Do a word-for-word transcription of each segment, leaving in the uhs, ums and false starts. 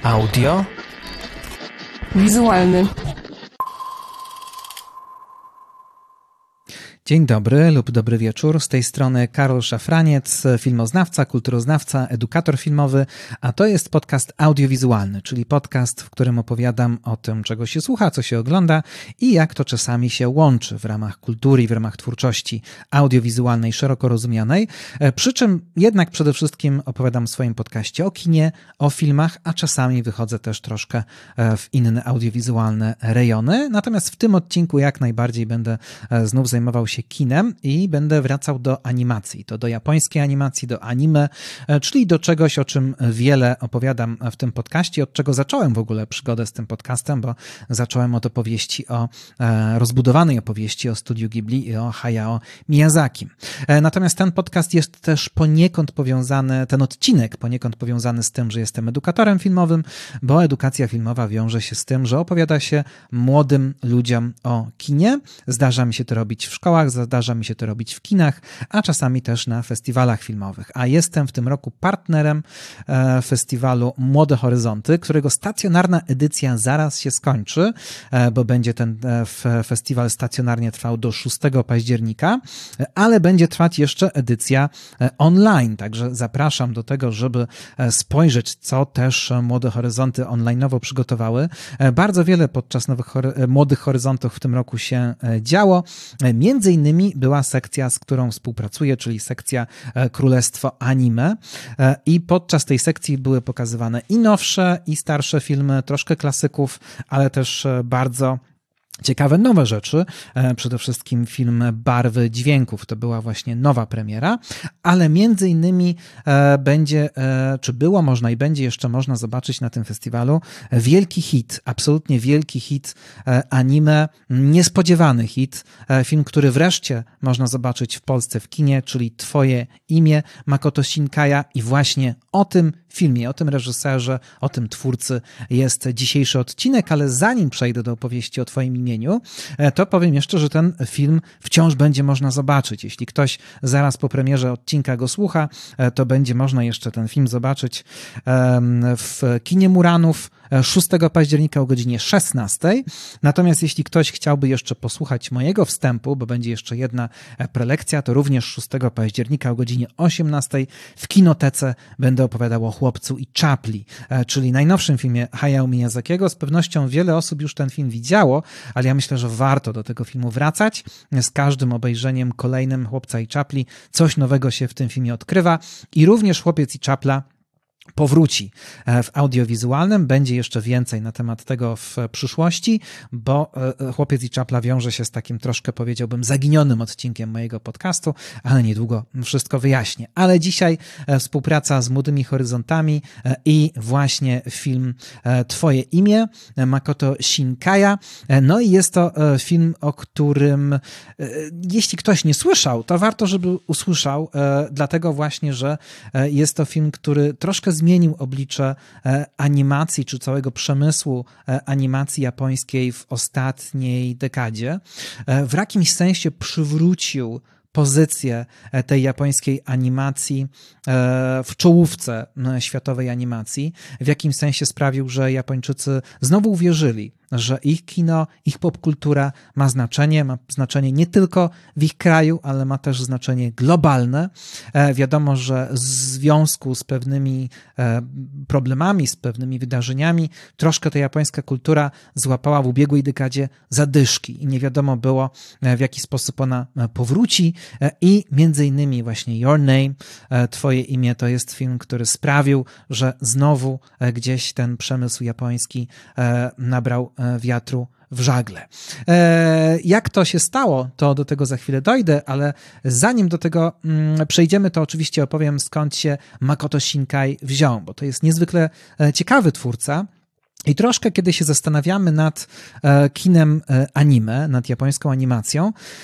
Audio wizualny. Dzień dobry lub dobry wieczór. Z tej strony Karol Szafraniec, filmoznawca, kulturoznawca, edukator filmowy, a to jest podcast audiowizualny, czyli podcast, w którym opowiadam o tym, czego się słucha, co się ogląda i jak to czasami się łączy w ramach kultury i w ramach twórczości audiowizualnej, szeroko rozumianej. Przy czym jednak przede wszystkim opowiadam w swoim podcaście o kinie, o filmach, a czasami wychodzę też troszkę w inne audiowizualne rejony. Natomiast w tym odcinku jak najbardziej będę znów zajmował się kinem i będę wracał do animacji, to do japońskiej animacji, do anime, czyli do czegoś, o czym wiele opowiadam w tym podcaście, od czego zacząłem w ogóle przygodę z tym podcastem, bo zacząłem od opowieści o rozbudowanej opowieści o studiu Ghibli i o Hayao Miyazaki. Natomiast ten podcast jest też poniekąd powiązany, ten odcinek poniekąd powiązany z tym, że jestem edukatorem filmowym, bo edukacja filmowa wiąże się z tym, że opowiada się młodym ludziom o kinie. Zdarza mi się to robić w szkołach, zdarza mi się to robić w kinach, a czasami też na festiwalach filmowych. A jestem w tym roku partnerem e, festiwalu Młode Horyzonty, którego stacjonarna edycja zaraz się skończy, e, bo będzie ten e, festiwal stacjonarnie trwał do szóstego października, ale będzie trwać jeszcze edycja e, online, także zapraszam do tego, żeby e, spojrzeć, co też Młode Horyzonty online'owo przygotowały. E, bardzo wiele podczas nowych hory- Młodych Horyzontów w tym roku się e, działo. E, między innymi była sekcja, z którą współpracuję, czyli sekcja Królestwo Anime, i podczas tej sekcji były pokazywane i nowsze, i starsze filmy, troszkę klasyków, ale też bardzo ciekawe nowe rzeczy, przede wszystkim film Barwy Dźwięków, to była właśnie nowa premiera, ale między innymi będzie, czy było można i będzie jeszcze można zobaczyć na tym festiwalu wielki hit, absolutnie wielki hit anime, niespodziewany hit, film, który wreszcie można zobaczyć w Polsce w kinie, czyli Twoje imię Makoto Shinkaja, i właśnie o tym filmie, o tym reżyserze, o tym twórcy jest dzisiejszy odcinek, ale zanim przejdę do opowieści o Twoim imieniu, to powiem jeszcze, że ten film wciąż będzie można zobaczyć. Jeśli ktoś zaraz po premierze odcinka go słucha, to będzie można jeszcze ten film zobaczyć w kinie Muranów szóstego października o godzinie szesnastej. Natomiast jeśli ktoś chciałby jeszcze posłuchać mojego wstępu, bo będzie jeszcze jedna prelekcja, to również szóstego października o godzinie osiemnastej w kinotece będę opowiadał o Chłopcu i Czapli, czyli najnowszym filmie Hayao Miyazakiego. Z pewnością wiele osób już ten film widziało, ale ja myślę, że warto do tego filmu wracać. Z każdym obejrzeniem kolejnym Chłopca i Czapli coś nowego się w tym filmie odkrywa i również Chłopiec i Czapla powróci w audiowizualnym. Będzie jeszcze więcej na temat tego w przyszłości, bo Chłopiec i Czapla wiąże się z takim troszkę, powiedziałbym, zaginionym odcinkiem mojego podcastu, ale niedługo wszystko wyjaśnię. Ale dzisiaj współpraca z Młodymi Horyzontami i właśnie film Twoje imię Makoto Shinkaja. No i jest to film, o którym jeśli ktoś nie słyszał, to warto, żeby usłyszał, dlatego właśnie, że jest to film, który troszkę zmienił oblicze animacji, czy całego przemysłu animacji japońskiej w ostatniej dekadzie. W jakimś sensie przywrócił pozycję tej japońskiej animacji w czołówce światowej animacji. W jakimś sensie sprawił, że Japończycy znowu uwierzyli, że ich kino, ich popkultura ma znaczenie, ma znaczenie nie tylko w ich kraju, ale ma też znaczenie globalne. Wiadomo, że w związku z pewnymi problemami, z pewnymi wydarzeniami, troszkę ta japońska kultura złapała w ubiegłej dekadzie zadyszki i nie wiadomo było, w jaki sposób ona powróci, i między innymi właśnie Your Name, Twoje imię, to jest film, który sprawił, że znowu gdzieś ten przemysł japoński nabrał wiatru w żagle. Jak to się stało, to do tego za chwilę dojdę, ale zanim do tego przejdziemy, to oczywiście opowiem, skąd się Makoto Shinkai wziął, bo to jest niezwykle ciekawy twórca. I troszkę, kiedy się zastanawiamy nad kinem anime, nad japońską animacją,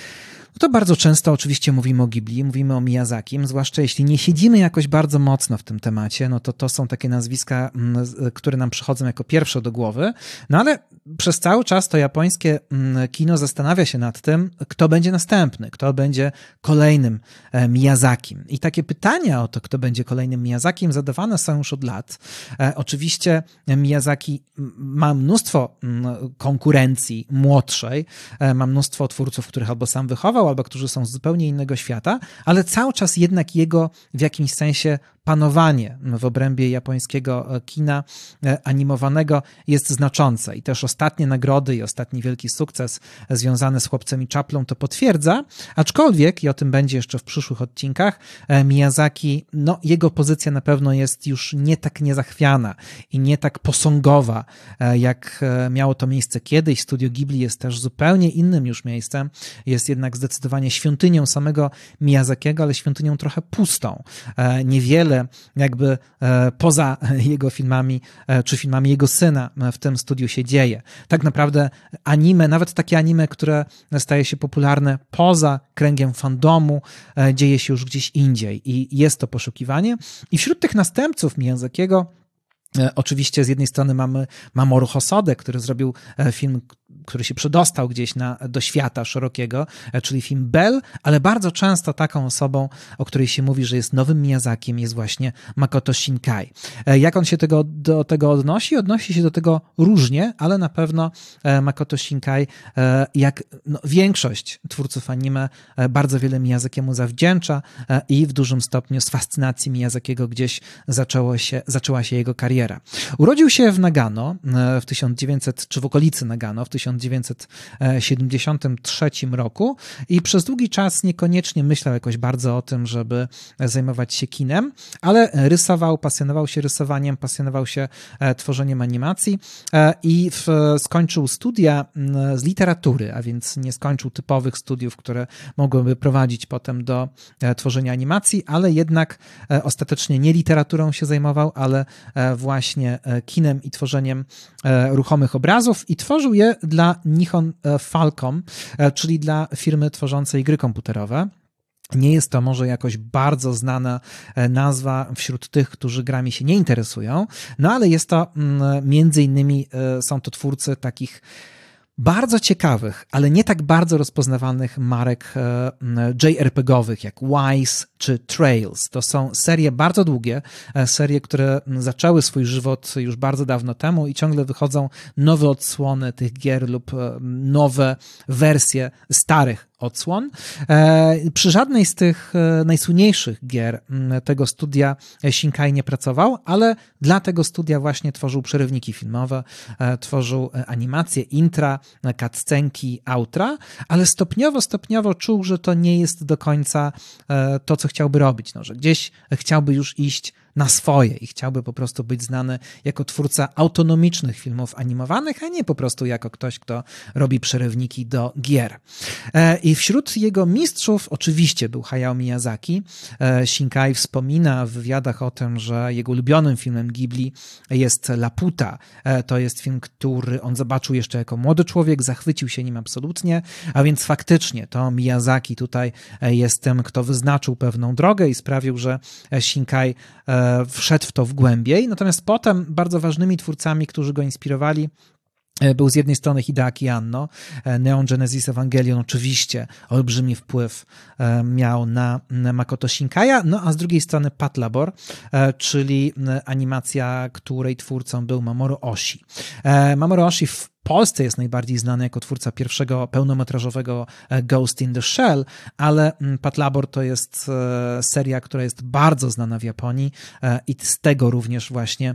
No to bardzo często oczywiście mówimy o Ghibli, mówimy o Miyazakim, zwłaszcza jeśli nie siedzimy jakoś bardzo mocno w tym temacie, no to to są takie nazwiska, które nam przychodzą jako pierwsze do głowy, no ale przez cały czas to japońskie kino zastanawia się nad tym, kto będzie następny, kto będzie kolejnym Miyazakim. I takie pytania o to, kto będzie kolejnym Miyazakim, zadawane są już od lat. Oczywiście Miyazaki ma mnóstwo konkurencji młodszej, ma mnóstwo twórców, których albo sam wychował, albo którzy są z zupełnie innego świata, ale cały czas jednak jego w jakimś sensie panowanie w obrębie japońskiego kina animowanego jest znaczące i też ostatnie nagrody i ostatni wielki sukces związany z Chłopcem i Czaplą to potwierdza, aczkolwiek, i o tym będzie jeszcze w przyszłych odcinkach, Miyazaki, no jego pozycja na pewno jest już nie tak niezachwiana i nie tak posągowa, jak miało to miejsce kiedyś. Studio Ghibli jest też zupełnie innym już miejscem, jest jednak zdecydowanie świątynią samego Miyazakiego, ale świątynią trochę pustą. Niewiele jakby poza jego filmami, czy filmami jego syna w tym studiu się dzieje. Tak naprawdę anime, nawet takie anime, które staje się popularne poza kręgiem fandomu, dzieje się już gdzieś indziej i jest to poszukiwanie. I wśród tych następców Miyazakiego oczywiście z jednej strony mamy Mamoru Hosodę, który zrobił film, który się przedostał gdzieś na, do świata szerokiego, czyli film Bell, ale bardzo często taką osobą, o której się mówi, że jest nowym Miyazakiem, jest właśnie Makoto Shinkai. Jak on się tego, do tego odnosi? Odnosi się do tego różnie, ale na pewno Makoto Shinkai, jak no, większość twórców anime, bardzo wiele Miyazakiemu zawdzięcza i w dużym stopniu z fascynacji Miyazakiego gdzieś zaczęło się, zaczęła się jego kariera. Urodził się w Nagano w tysiąc dziewięćset, czy w okolicy Nagano w tysiąc dziewięćset siedemdziesiątym trzecim roku i przez długi czas niekoniecznie myślał jakoś bardzo o tym, żeby zajmować się kinem, ale rysował, pasjonował się rysowaniem, pasjonował się tworzeniem animacji i w, skończył studia z literatury, a więc nie skończył typowych studiów, które mogłyby prowadzić potem do tworzenia animacji, ale jednak ostatecznie nie literaturą się zajmował, ale właśnie kinem i tworzeniem ruchomych obrazów i tworzył je dla Nihon Falcom, czyli dla firmy tworzącej gry komputerowe. Nie jest to może jakoś bardzo znana nazwa wśród tych, którzy grami się nie interesują, no ale jest to między innymi, są to twórcy takich bardzo ciekawych, ale nie tak bardzo rozpoznawalnych marek J R P G-owych jak Wise czy Trails. To są serie bardzo długie, serie, które zaczęły swój żywot już bardzo dawno temu i ciągle wychodzą nowe odsłony tych gier lub nowe wersje starych odsłon. Przy żadnej z tych najsłynniejszych gier tego studia Shinkai nie pracował, ale dla tego studia właśnie tworzył przerywniki filmowe, tworzył animacje, intra, cutscenki, outra, ale stopniowo, stopniowo czuł, że to nie jest do końca to, co chciałby robić, no, że gdzieś chciałby już iść na swoje i chciałby po prostu być znany jako twórca autonomicznych filmów animowanych, a nie po prostu jako ktoś, kto robi przerywniki do gier. I wśród jego mistrzów oczywiście był Hayao Miyazaki. Shinkai wspomina w wywiadach o tym, że jego ulubionym filmem Ghibli jest Laputa. To jest film, który on zobaczył jeszcze jako młody człowiek, zachwycił się nim absolutnie, a więc faktycznie to Miyazaki tutaj jest tym, kto wyznaczył pewną drogę i sprawił, że Shinkai wszedł w to w głębiej. Natomiast potem bardzo ważnymi twórcami, którzy go inspirowali, był z jednej strony Hideaki Anno. Neon Genesis Evangelion oczywiście olbrzymi wpływ miał na Makoto Shinkai'a, no a z drugiej strony Patlabor, czyli animacja, której twórcą był Mamoru Oshii. Mamoru Oshii w Polsce jest najbardziej znany jako twórca pierwszego pełnometrażowego Ghost in the Shell, ale Patlabor to jest seria, która jest bardzo znana w Japonii i z tego również właśnie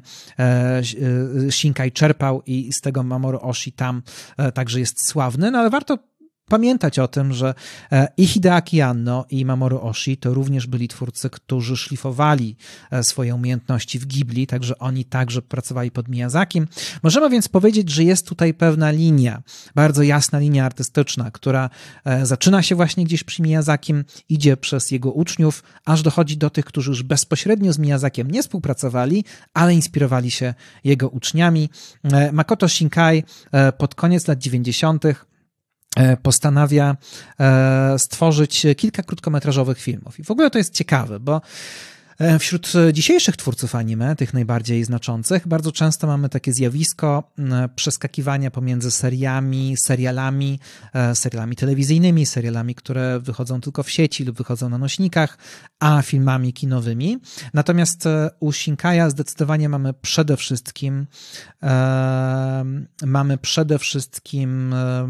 Shinkai czerpał i z tego Mamoru Oshii tam także jest sławny, no ale warto pamiętać o tym, że i Hideaki Anno, i Mamoru Oshii to również byli twórcy, którzy szlifowali swoje umiejętności w Ghibli, także oni także pracowali pod Miyazakim. Możemy więc powiedzieć, że jest tutaj pewna linia, bardzo jasna linia artystyczna, która zaczyna się właśnie gdzieś przy Miyazakim, idzie przez jego uczniów, aż dochodzi do tych, którzy już bezpośrednio z Miyazakiem nie współpracowali, ale inspirowali się jego uczniami. Makoto Shinkai pod koniec lat dziewięćdziesiątych postanawia stworzyć kilka krótkometrażowych filmów. I w ogóle to jest ciekawe, bo wśród dzisiejszych twórców anime, tych najbardziej znaczących, bardzo często mamy takie zjawisko przeskakiwania pomiędzy seriami, serialami, serialami telewizyjnymi, serialami, które wychodzą tylko w sieci lub wychodzą na nośnikach, a filmami kinowymi. Natomiast u Shinkaja zdecydowanie mamy przede wszystkim e, mamy przede wszystkim e,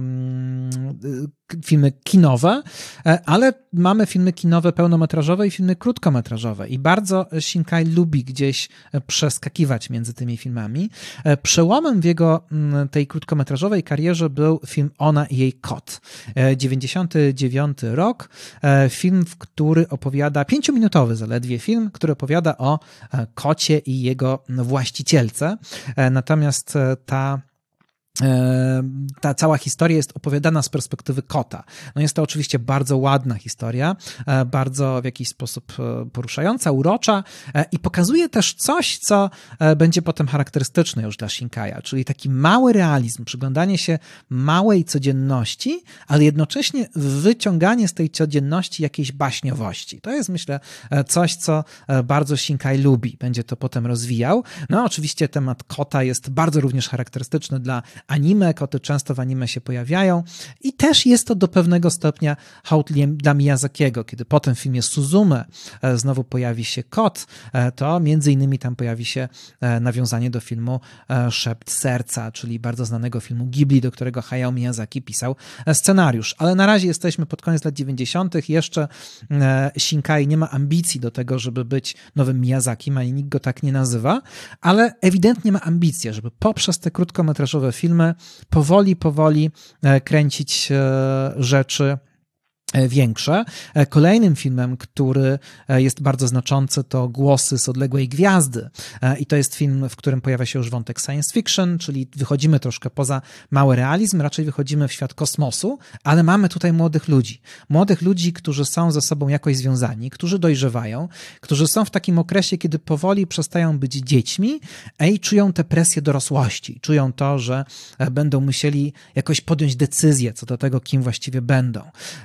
filmy kinowe, ale mamy filmy kinowe pełnometrażowe i filmy krótkometrażowe i bardzo Shinkai lubi gdzieś przeskakiwać między tymi filmami. Przełomem w jego tej krótkometrażowej karierze był film Ona i jej kot. dziewięćdziesiąty dziewiąty rok, film, w który opowiada, pięciominutowy zaledwie film, który opowiada o kocie i jego właścicielce. Natomiast ta ta cała historia jest opowiadana z perspektywy kota. No jest to oczywiście bardzo ładna historia, bardzo w jakiś sposób poruszająca, urocza i pokazuje też coś, co będzie potem charakterystyczne już dla Shinkaja, czyli taki mały realizm, przyglądanie się małej codzienności, ale jednocześnie wyciąganie z tej codzienności jakiejś baśniowości. To jest, myślę, coś, co bardzo Shinkai lubi. Będzie to potem rozwijał. No oczywiście temat kota jest bardzo również charakterystyczny dla anime, koty często w anime się pojawiają i też jest to do pewnego stopnia hołd dla Miyazakiego. Kiedy potem w filmie Suzume znowu pojawi się kot, to między innymi tam pojawi się nawiązanie do filmu Szept serca, czyli bardzo znanego filmu Ghibli, do którego Hayao Miyazaki pisał scenariusz. Ale na razie jesteśmy pod koniec lat dziewięćdziesiątych. Jeszcze Shinkai nie ma ambicji do tego, żeby być nowym Miyazakim, ani nikt go tak nie nazywa, ale ewidentnie ma ambicje, żeby poprzez te krótkometrażowe filmy powoli, powoli kręcić rzeczy większe. Kolejnym filmem, który jest bardzo znaczący, to Głosy z odległej gwiazdy. I to jest film, w którym pojawia się już wątek science fiction, czyli wychodzimy troszkę poza mały realizm, raczej wychodzimy w świat kosmosu, ale mamy tutaj młodych ludzi. Młodych ludzi, którzy są ze sobą jakoś związani, którzy dojrzewają, którzy są w takim okresie, kiedy powoli przestają być dziećmi i czują tę presję dorosłości. Czują to, że będą musieli jakoś podjąć decyzję co do tego, kim właściwie będą.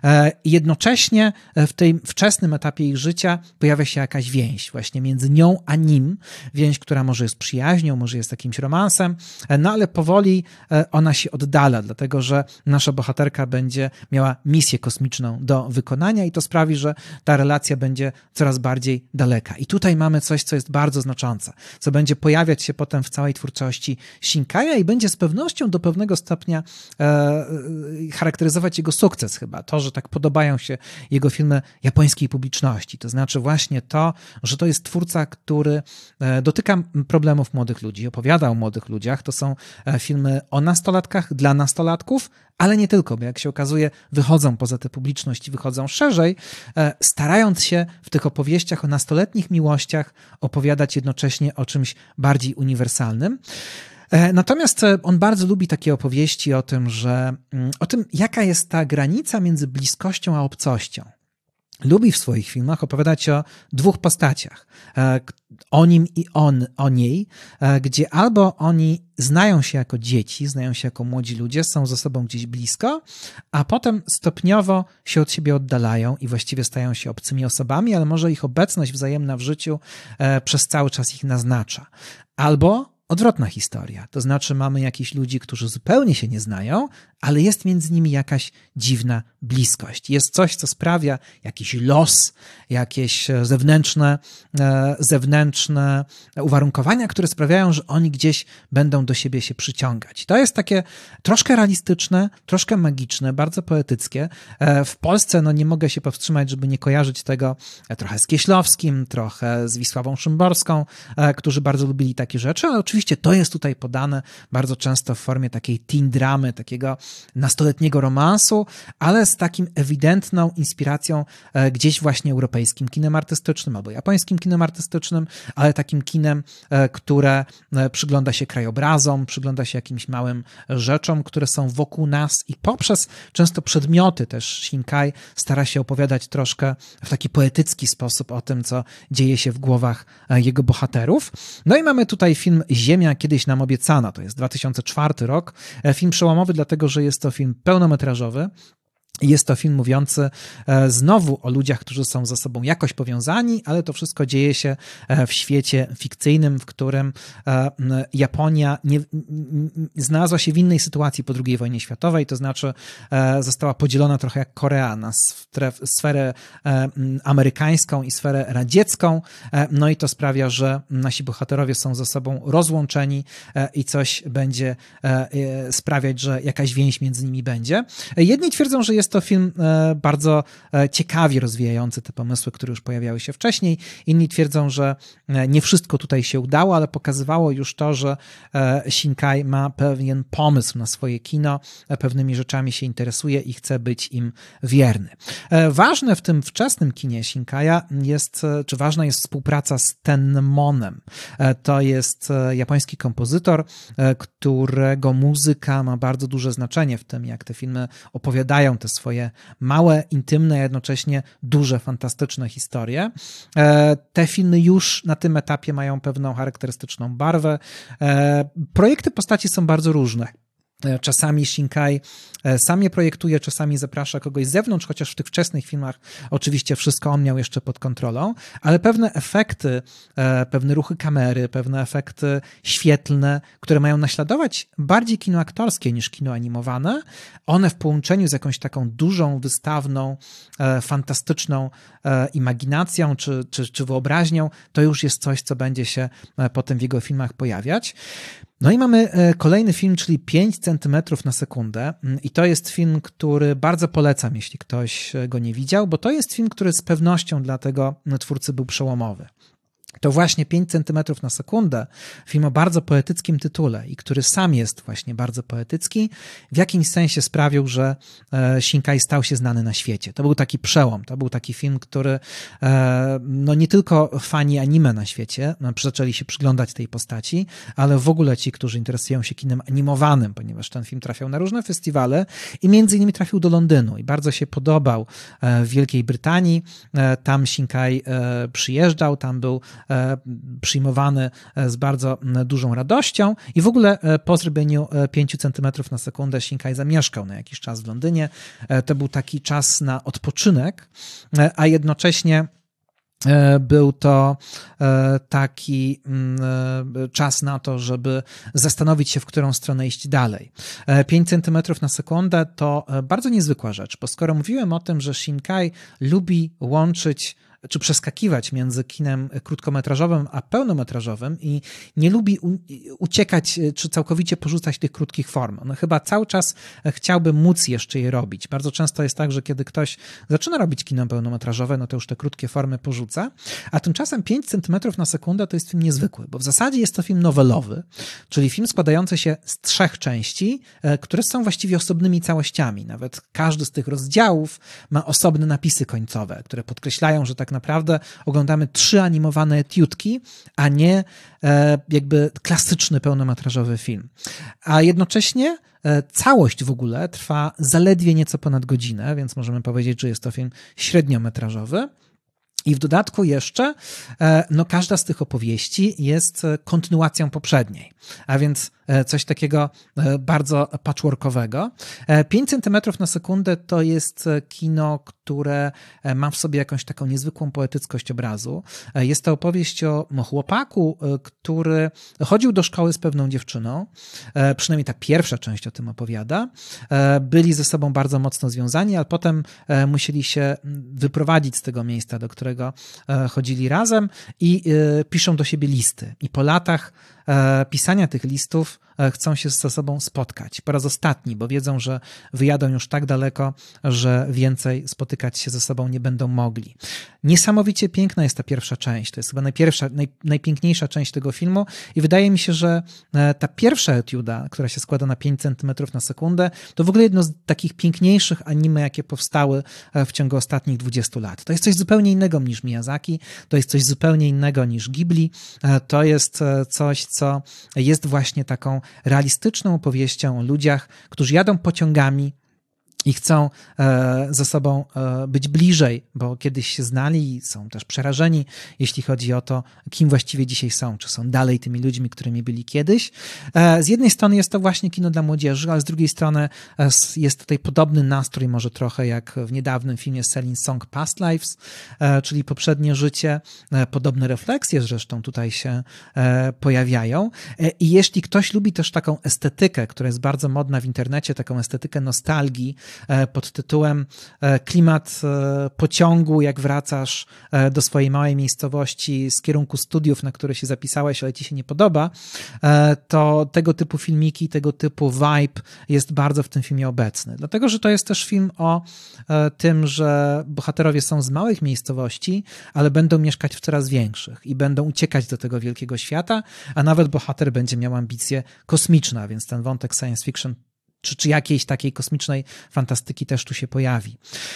I jednocześnie w tym wczesnym etapie ich życia pojawia się jakaś więź właśnie między nią a nim. Więź, która może jest przyjaźnią, może jest jakimś romansem, no ale powoli ona się oddala, dlatego że nasza bohaterka będzie miała misję kosmiczną do wykonania i to sprawi, że ta relacja będzie coraz bardziej daleka. I tutaj mamy coś, co jest bardzo znaczące, co będzie pojawiać się potem w całej twórczości Shinkaja i będzie z pewnością do pewnego stopnia e, charakteryzować jego sukces chyba. To, że tak podobają się jego filmy japońskiej publiczności. To znaczy właśnie to, że to jest twórca, który dotyka problemów młodych ludzi, opowiada o młodych ludziach. To są filmy o nastolatkach, dla nastolatków, ale nie tylko, bo jak się okazuje, wychodzą poza tę publiczność i wychodzą szerzej, starając się w tych opowieściach o nastoletnich miłościach opowiadać jednocześnie o czymś bardziej uniwersalnym. Natomiast on bardzo lubi takie opowieści o tym, że o tym, jaka jest ta granica między bliskością a obcością. Lubi w swoich filmach opowiadać o dwóch postaciach, o nim i on, o niej, gdzie albo oni znają się jako dzieci, znają się jako młodzi ludzie, są ze sobą gdzieś blisko, a potem stopniowo się od siebie oddalają i właściwie stają się obcymi osobami, ale może ich obecność wzajemna w życiu przez cały czas ich naznacza. Albo odwrotna historia, to znaczy mamy jakichś ludzi, którzy zupełnie się nie znają, ale jest między nimi jakaś dziwna bliskość. Jest coś, co sprawia jakiś los, jakieś zewnętrzne, zewnętrzne uwarunkowania, które sprawiają, że oni gdzieś będą do siebie się przyciągać. To jest takie troszkę realistyczne, troszkę magiczne, bardzo poetyckie. W Polsce no nie mogę się powstrzymać, żeby nie kojarzyć tego trochę z Kieślowskim, trochę z Wisławą Szymborską, którzy bardzo lubili takie rzeczy, ale oczywiście to jest tutaj podane bardzo często w formie takiej teen dramy, takiego nastoletniego romansu, ale z takim ewidentną inspiracją gdzieś właśnie europejskim kinem artystycznym albo japońskim kinem artystycznym, ale takim kinem, które przygląda się krajobrazom, przygląda się jakimś małym rzeczom, które są wokół nas i poprzez często przedmioty też Shinkai stara się opowiadać troszkę w taki poetycki sposób o tym, co dzieje się w głowach jego bohaterów. No i mamy tutaj film Ziemia Ziemia kiedyś nam obiecana. To jest dwa tysiące czwarty rok. Film przełomowy, dlatego że jest to film pełnometrażowy. Jest to film mówiący znowu o ludziach, którzy są ze sobą jakoś powiązani, ale to wszystko dzieje się w świecie fikcyjnym, w którym Japonia nie, znalazła się w innej sytuacji po drugiej wojnie światowej, to znaczy została podzielona trochę jak Korea na sferę amerykańską i sferę radziecką, no i to sprawia, że nasi bohaterowie są ze sobą rozłączeni i coś będzie sprawiać, że jakaś więź między nimi będzie. Jedni twierdzą, że jest to film bardzo ciekawie rozwijający te pomysły, które już pojawiały się wcześniej. Inni twierdzą, że nie wszystko tutaj się udało, ale pokazywało już to, że Shinkai ma pewien pomysł na swoje kino, pewnymi rzeczami się interesuje i chce być im wierny. Ważne w tym wczesnym kinie Shinkaja jest, czy ważna jest współpraca z Tenmonem. To jest japoński kompozytor, którego muzyka ma bardzo duże znaczenie w tym, jak te filmy opowiadają te swoje małe, intymne, a jednocześnie duże, fantastyczne historie. Te filmy już na tym etapie mają pewną charakterystyczną barwę. Projekty postaci są bardzo różne. Czasami Shinkai sam je projektuje, czasami zaprasza kogoś z zewnątrz, chociaż w tych wczesnych filmach oczywiście wszystko on miał jeszcze pod kontrolą, ale pewne efekty, pewne ruchy kamery, pewne efekty świetlne, które mają naśladować bardziej kino aktorskie niż kino animowane, one w połączeniu z jakąś taką dużą, wystawną, fantastyczną imaginacją czy, czy, czy wyobraźnią, to już jest coś, co będzie się potem w jego filmach pojawiać. No i mamy kolejny film, czyli pięć centymetrów na sekundę i to jest film, który bardzo polecam, jeśli ktoś go nie widział, bo to jest film, który z pewnością dla tego twórcy był przełomowy. To właśnie pięć centymetrów na sekundę, film o bardzo poetyckim tytule i który sam jest właśnie bardzo poetycki, w jakimś sensie sprawił, że Shinkai stał się znany na świecie. To był taki przełom, to był taki film, który no nie tylko fani anime na świecie zaczęli się przyglądać tej postaci, ale w ogóle ci, którzy interesują się kinem animowanym, ponieważ ten film trafiał na różne festiwale i między innymi trafił do Londynu i bardzo się podobał w Wielkiej Brytanii. Tam Shinkai przyjeżdżał, tam był przyjmowany z bardzo dużą radością i w ogóle po zrobieniu pięciu centymetrów na sekundę Shinkai zamieszkał na jakiś czas w Londynie. To był taki czas na odpoczynek, a jednocześnie był to taki czas na to, żeby zastanowić się, w którą stronę iść dalej. pięć centymetrów na sekundę to bardzo niezwykła rzecz, bo skoro mówiłem o tym, że Shinkai lubi łączyć czy przeskakiwać między kinem krótkometrażowym a pełnometrażowym i nie lubi uciekać czy całkowicie porzucać tych krótkich form. On chyba cały czas chciałby móc jeszcze je robić. Bardzo często jest tak, że kiedy ktoś zaczyna robić kino pełnometrażowe, no to już te krótkie formy porzuca, a tymczasem pięć centymetrów na sekundę to jest film niezwykły, bo w zasadzie jest to film nowelowy, czyli film składający się z trzech części, które są właściwie osobnymi całościami. Nawet każdy z tych rozdziałów ma osobne napisy końcowe, które podkreślają, że tak naprawdę oglądamy trzy animowane etiudki, a nie e, jakby klasyczny pełnometrażowy film. A jednocześnie e, całość w ogóle trwa zaledwie nieco ponad godzinę, więc możemy powiedzieć, że jest to film średniometrażowy. I w dodatku jeszcze, no każda z tych opowieści jest kontynuacją poprzedniej, a więc coś takiego bardzo patchworkowego. pięć centymetrów na sekundę to jest kino, które ma w sobie jakąś taką niezwykłą poetyckość obrazu. Jest to opowieść o chłopaku, który chodził do szkoły z pewną dziewczyną, przynajmniej ta pierwsza część o tym opowiada. Byli ze sobą bardzo mocno związani, ale potem musieli się wyprowadzić z tego miejsca, do którego chodzili razem i piszą do siebie listy. I po latach pisania tych listów chcą się ze sobą spotkać po raz ostatni, bo wiedzą, że wyjadą już tak daleko, że więcej spotykać się ze sobą nie będą mogli. Niesamowicie piękna jest ta pierwsza część. To jest chyba najpierwsza, naj, najpiękniejsza część tego filmu i wydaje mi się, że ta pierwsza etiuda, która się składa na pięć centymetrów na sekundę, to w ogóle jedno z takich piękniejszych anime, jakie powstały w ciągu ostatnich dwudziestu lat. To jest coś zupełnie innego niż Miyazaki, to jest coś zupełnie innego niż Ghibli, to jest coś, co jest właśnie taką realistyczną opowieścią o ludziach, którzy jadą pociągami i chcą e, ze sobą e, być bliżej, bo kiedyś się znali i są też przerażeni, jeśli chodzi o to, kim właściwie dzisiaj są, czy są dalej tymi ludźmi, którymi byli kiedyś. E, z jednej strony jest to właśnie kino dla młodzieży, ale z drugiej strony e, jest tutaj podobny nastrój, może trochę jak w niedawnym filmie Selling Song Past Lives, e, czyli poprzednie życie. E, podobne refleksje zresztą tutaj się e, pojawiają. E, I jeśli ktoś lubi też taką estetykę, która jest bardzo modna w internecie, taką estetykę nostalgii, pod tytułem klimat pociągu, jak wracasz do swojej małej miejscowości z kierunku studiów, na które się zapisałeś, ale ci się nie podoba, to tego typu filmiki, tego typu vibe jest bardzo w tym filmie obecny. Dlatego, że to jest też film o tym, że bohaterowie są z małych miejscowości, ale będą mieszkać w coraz większych i będą uciekać do tego wielkiego świata, a nawet bohater będzie miał ambicje kosmiczne, więc ten wątek science fiction Czy, czy jakiejś takiej kosmicznej fantastyki też tu się pojawi.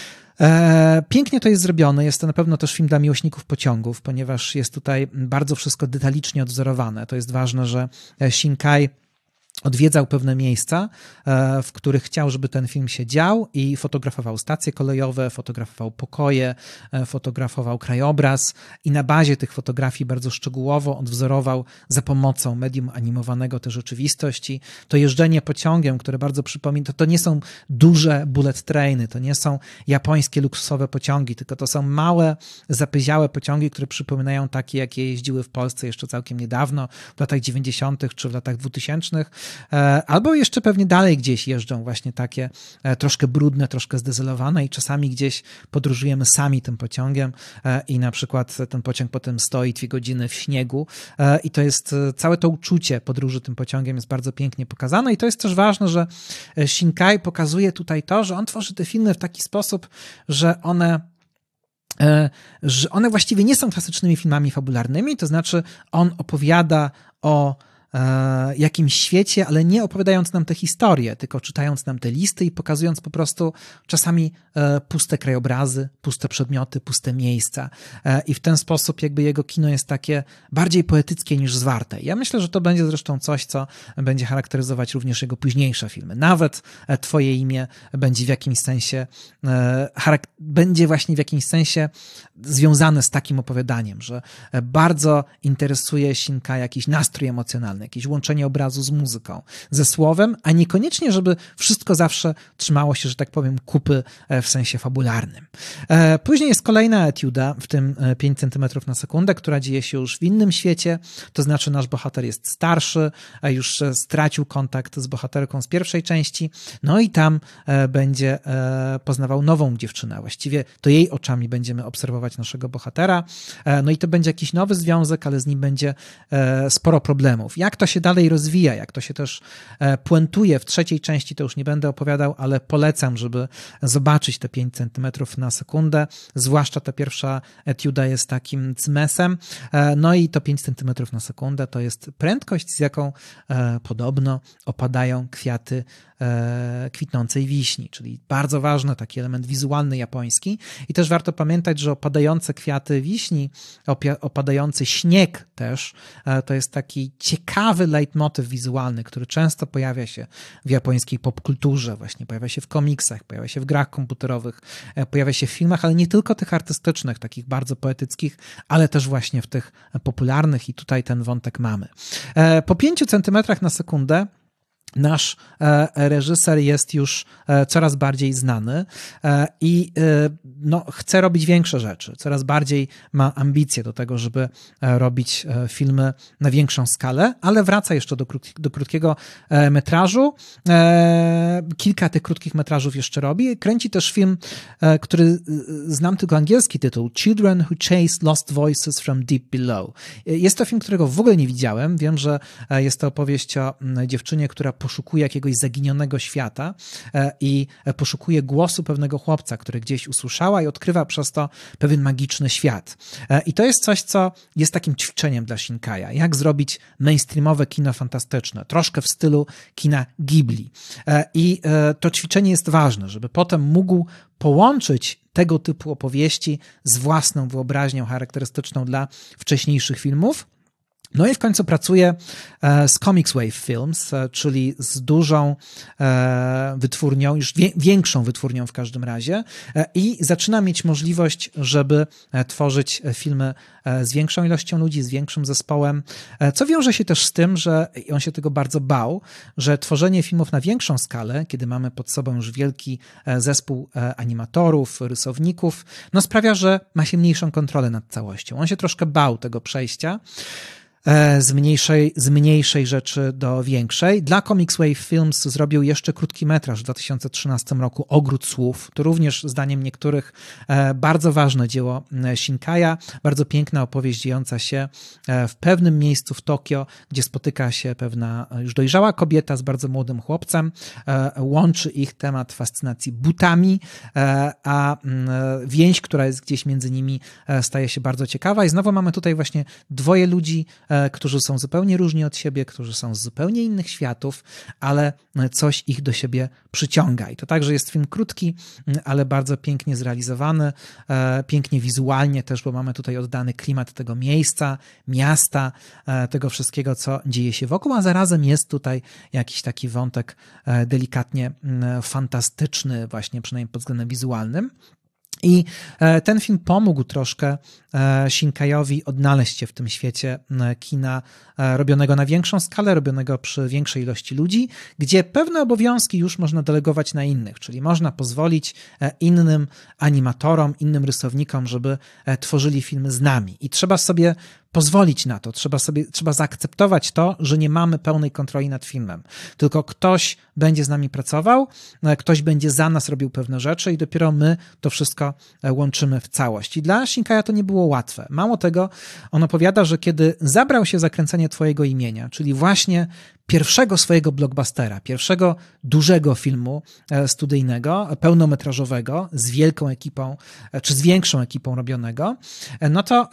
E, pięknie to jest zrobione, jest to na pewno też film dla miłośników pociągów, ponieważ jest tutaj bardzo wszystko detalicznie odwzorowane. To jest ważne, że Shinkai odwiedzał pewne miejsca, w których chciał, żeby ten film się dział i fotografował stacje kolejowe, fotografował pokoje, fotografował krajobraz i na bazie tych fotografii bardzo szczegółowo odwzorował za pomocą medium animowanego tę rzeczywistość i to jeżdżenie pociągiem, które bardzo przypomina, to, to nie są duże bullet trainy, to nie są japońskie luksusowe pociągi, tylko to są małe, zapyziałe pociągi, które przypominają takie, jakie jeździły w Polsce jeszcze całkiem niedawno, w latach dziewięćdziesiątych czy w latach dwutysięcznych. Albo jeszcze pewnie dalej gdzieś jeżdżą właśnie takie troszkę brudne, troszkę zdezelowane i czasami gdzieś podróżujemy sami tym pociągiem i na przykład ten pociąg potem stoi dwie godziny w śniegu i to jest, całe to uczucie podróży tym pociągiem jest bardzo pięknie pokazane i to jest też ważne, że Shinkai pokazuje tutaj to, że on tworzy te filmy w taki sposób, że one że one właściwie nie są klasycznymi filmami fabularnymi, to znaczy on opowiada o jakimś świecie, ale nie opowiadając nam te historie, tylko czytając nam te listy i pokazując po prostu czasami puste krajobrazy, puste przedmioty, puste miejsca. I w ten sposób jakby jego kino jest takie bardziej poetyckie niż zwarte. Ja myślę, że to będzie zresztą coś, co będzie charakteryzować również jego późniejsze filmy. Nawet Twoje imię będzie w jakimś sensie będzie właśnie w jakimś sensie związane z takim opowiadaniem, że bardzo interesuje Shinkai jakiś nastrój emocjonalny, jakieś łączenie obrazu z muzyką, ze słowem, a niekoniecznie, żeby wszystko zawsze trzymało się, że tak powiem, kupy w sensie fabularnym. Później jest kolejna etiuda, w tym pięć centymetrów na sekundę, która dzieje się już w innym świecie, to znaczy nasz bohater jest starszy, już stracił kontakt z bohaterką z pierwszej części, no i tam będzie poznawał nową dziewczynę, właściwie to jej oczami będziemy obserwować naszego bohatera, no i to będzie jakiś nowy związek, ale z nim będzie sporo problemów. Jak to się dalej rozwija, jak to się też puentuje w trzeciej części, to już nie będę opowiadał, ale polecam, żeby zobaczyć te pięć centymetrów na sekundę, zwłaszcza ta pierwsza etiuda jest takim cmesem, no i to pięć centymetrów na sekundę to jest prędkość, z jaką podobno opadają kwiaty kwitnącej wiśni, czyli bardzo ważny taki element wizualny japoński i też warto pamiętać, że opadające kwiaty wiśni, opadający śnieg też, to jest taki ciekawy leitmotyw wizualny, który często pojawia się w japońskiej popkulturze, właśnie pojawia się w komiksach, pojawia się w grach komputerowych, pojawia się w filmach, ale nie tylko tych artystycznych, takich bardzo poetyckich, ale też właśnie w tych popularnych i tutaj ten wątek mamy. Po pięciu centymetrach na sekundę nasz reżyser jest już coraz bardziej znany i no, chce robić większe rzeczy. Coraz bardziej ma ambicje do tego, żeby robić filmy na większą skalę, ale wraca jeszcze do, krótki, do krótkiego metrażu. Kilka tych krótkich metrażów jeszcze robi. Kręci też film, który znam tylko angielski tytuł, Children Who Chase Lost Voices from Deep Below. Jest to film, którego w ogóle nie widziałem. Wiem, że jest to opowieść o dziewczynie, która poszukuje jakiegoś zaginionego świata i poszukuje głosu pewnego chłopca, który gdzieś usłyszała i odkrywa przez to pewien magiczny świat. I to jest coś, co jest takim ćwiczeniem dla Shinkaja. Jak zrobić mainstreamowe kino fantastyczne, troszkę w stylu kina Ghibli. I to ćwiczenie jest ważne, żeby potem mógł połączyć tego typu opowieści z własną wyobraźnią charakterystyczną dla wcześniejszych filmów. No i w końcu pracuje z Comics Wave Films, czyli z dużą wytwórnią, już większą wytwórnią w każdym razie, i zaczyna mieć możliwość, żeby tworzyć filmy z większą ilością ludzi, z większym zespołem, co wiąże się też z tym, że on się tego bardzo bał, że tworzenie filmów na większą skalę, kiedy mamy pod sobą już wielki zespół animatorów, rysowników, no sprawia, że ma się mniejszą kontrolę nad całością. On się troszkę bał tego przejścia z mniejszej, z mniejszej rzeczy do większej. Dla Comics Wave Films zrobił jeszcze krótki metraż w dwa tysiące trzynastym roku, Ogród Słów. To również, zdaniem niektórych, bardzo ważne dzieło Shinkaya, bardzo piękna opowieść dziejąca się w pewnym miejscu w Tokio, gdzie spotyka się pewna już dojrzała kobieta z bardzo młodym chłopcem. Łączy ich temat fascynacji butami, a więź, która jest gdzieś między nimi, staje się bardzo ciekawa. I znowu mamy tutaj właśnie dwoje ludzi, którzy są zupełnie różni od siebie, którzy są z zupełnie innych światów, ale coś ich do siebie przyciąga. I to także jest film krótki, ale bardzo pięknie zrealizowany, pięknie wizualnie też, bo mamy tutaj oddany klimat tego miejsca, miasta, tego wszystkiego, co dzieje się wokół, a zarazem jest tutaj jakiś taki wątek delikatnie fantastyczny, właśnie przynajmniej pod względem wizualnym. I ten film pomógł troszkę Shinkayowi odnaleźć się w tym świecie kina robionego na większą skalę, robionego przy większej ilości ludzi, gdzie pewne obowiązki już można delegować na innych, czyli można pozwolić innym animatorom, innym rysownikom, żeby tworzyli filmy z nami. I trzeba sobie pozwolić na to, trzeba sobie, trzeba zaakceptować to, że nie mamy pełnej kontroli nad filmem. Tylko ktoś będzie z nami pracował, ktoś będzie za nas robił pewne rzeczy i dopiero my to wszystko łączymy w całość. I dla Shinkaya to nie było łatwe. Mało tego, on opowiada, że kiedy zabrał się za kręcenie Twojego imienia, czyli właśnie pierwszego swojego blockbustera, pierwszego dużego filmu studyjnego, pełnometrażowego, z wielką ekipą, czy z większą ekipą robionego, no to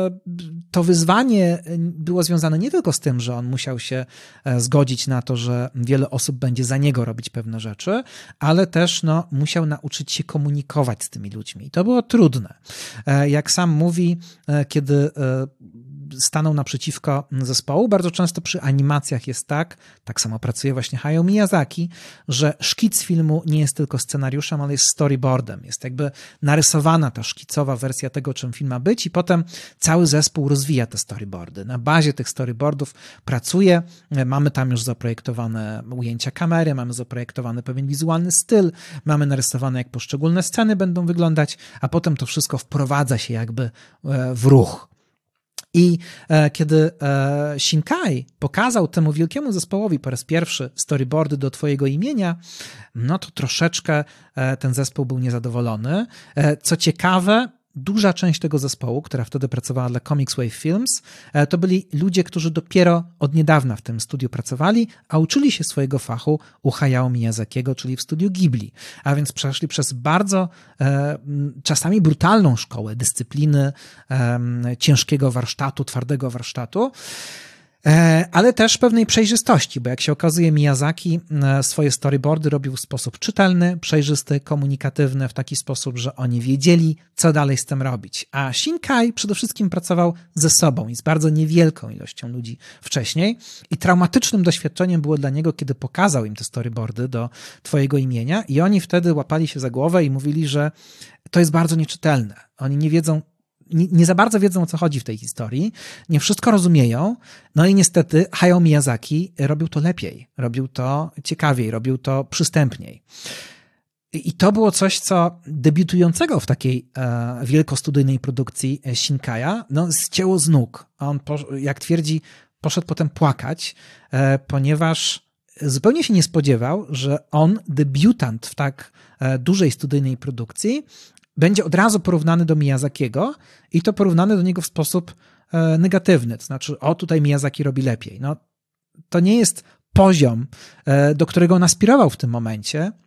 to wyzwanie było związane nie tylko z tym, że on musiał się zgodzić na to, że wiele osób będzie za niego robić pewne rzeczy, ale też no, musiał nauczyć się komunikować z tymi ludźmi. I to było trudne. Jak sam mówi, kiedy stanął naprzeciwko zespołu, bardzo często przy animacjach jest tak, tak samo pracuje właśnie Hayao Miyazaki, że szkic filmu nie jest tylko scenariuszem, ale jest storyboardem. Jest jakby narysowana ta szkicowa wersja tego, czym film ma być i potem cały zespół rozwija te storyboardy. Na bazie tych storyboardów pracuje, mamy tam już zaprojektowane ujęcia kamery, mamy zaprojektowany pewien wizualny styl, mamy narysowane, jak poszczególne sceny będą wyglądać, a potem to wszystko wprowadza się jakby w ruch. I e, kiedy e, Shinkai pokazał temu wielkiemu zespołowi po raz pierwszy storyboardy do Twojego imienia, no to troszeczkę e, ten zespół był niezadowolony. E, co ciekawe, duża część tego zespołu, która wtedy pracowała dla Comics Wave Films, to byli ludzie, którzy dopiero od niedawna w tym studiu pracowali, a uczyli się swojego fachu u Hayao Miyazakiego, czyli w studiu Ghibli. A więc przeszli przez bardzo e, czasami brutalną szkołę dyscypliny, e, ciężkiego warsztatu, twardego warsztatu, ale też pewnej przejrzystości, bo jak się okazuje, Miyazaki swoje storyboardy robił w sposób czytelny, przejrzysty, komunikatywny, w taki sposób, że oni wiedzieli, co dalej z tym robić. A Shinkai przede wszystkim pracował ze sobą i z bardzo niewielką ilością ludzi wcześniej i traumatycznym doświadczeniem było dla niego, kiedy pokazał im te storyboardy do Twojego imienia i oni wtedy łapali się za głowę i mówili, że to jest bardzo nieczytelne. Oni nie wiedzą, Nie, nie za bardzo wiedzą, o co chodzi w tej historii, nie wszystko rozumieją, no i niestety Hayao Miyazaki robił to lepiej, robił to ciekawiej, robił to przystępniej. I to było coś, co debiutującego w takiej e, wielkostudyjnej produkcji Shinkaya no, zcięło z nóg. On, jak twierdzi, poszedł potem płakać, e, ponieważ zupełnie się nie spodziewał, że on, debiutant w tak e, dużej studyjnej produkcji, będzie od razu porównany do Miyazakiego i to porównany do niego w sposób e, negatywny. To znaczy, o tutaj Miyazaki robi lepiej. No, to nie jest poziom, e, do którego on aspirował w tym momencie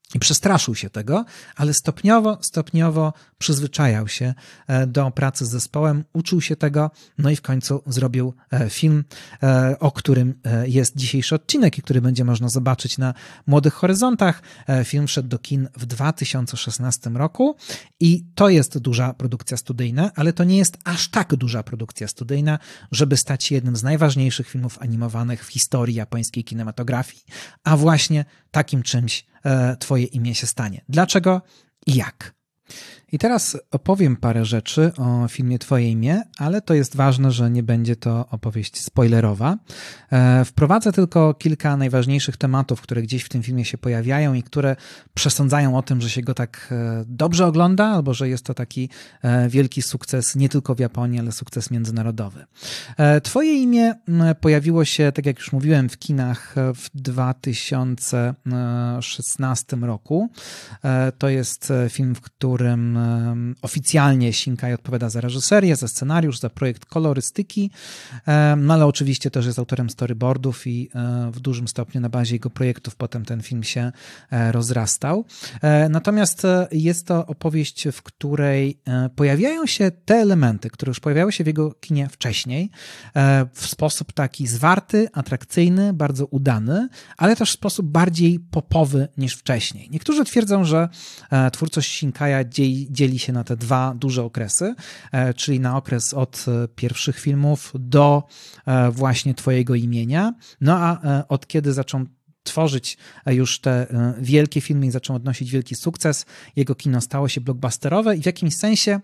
I przestraszył się tego, ale stopniowo, stopniowo przyzwyczajał się do pracy z zespołem, uczył się tego, no i w końcu zrobił film, o którym jest dzisiejszy odcinek i który będzie można zobaczyć na Młodych Horyzontach. Film wszedł do kin w dwa tysiące szesnastym roku i to jest duża produkcja studyjna, ale to nie jest aż tak duża produkcja studyjna, żeby stać się jednym z najważniejszych filmów animowanych w historii japońskiej kinematografii, a właśnie takim czymś Twoje imię się stanie. Dlaczego i jak? I teraz opowiem parę rzeczy o filmie Twoje imię, ale to jest ważne, że nie będzie to opowieść spoilerowa. Wprowadzę tylko kilka najważniejszych tematów, które gdzieś w tym filmie się pojawiają i które przesądzają o tym, że się go tak dobrze ogląda, albo że jest to taki wielki sukces nie tylko w Japonii, ale sukces międzynarodowy. Twoje imię pojawiło się, tak jak już mówiłem, w kinach w dwa tysiące szesnastym roku. To jest film, w którym oficjalnie Shinkai odpowiada za reżyserię, za scenariusz, za projekt kolorystyki, no ale oczywiście też jest autorem storyboardów i w dużym stopniu na bazie jego projektów potem ten film się rozrastał. Natomiast jest to opowieść, w której pojawiają się te elementy, które już pojawiały się w jego kinie wcześniej, w sposób taki zwarty, atrakcyjny, bardzo udany, ale też w sposób bardziej popowy niż wcześniej. Niektórzy twierdzą, że twórczość Shinkaja dzieli się na te dwa duże okresy, czyli na okres od pierwszych filmów do właśnie Twojego imienia, no a od kiedy zaczął tworzyć już te wielkie filmy i zaczął odnosić wielki sukces, jego kino stało się blockbusterowe i w jakimś sensie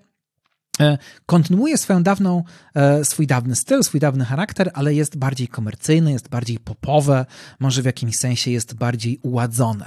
kontynuuje swoją dawną, swój dawny styl, swój dawny charakter, ale jest bardziej komercyjny, jest bardziej popowe, może w jakimś sensie jest bardziej uładzone.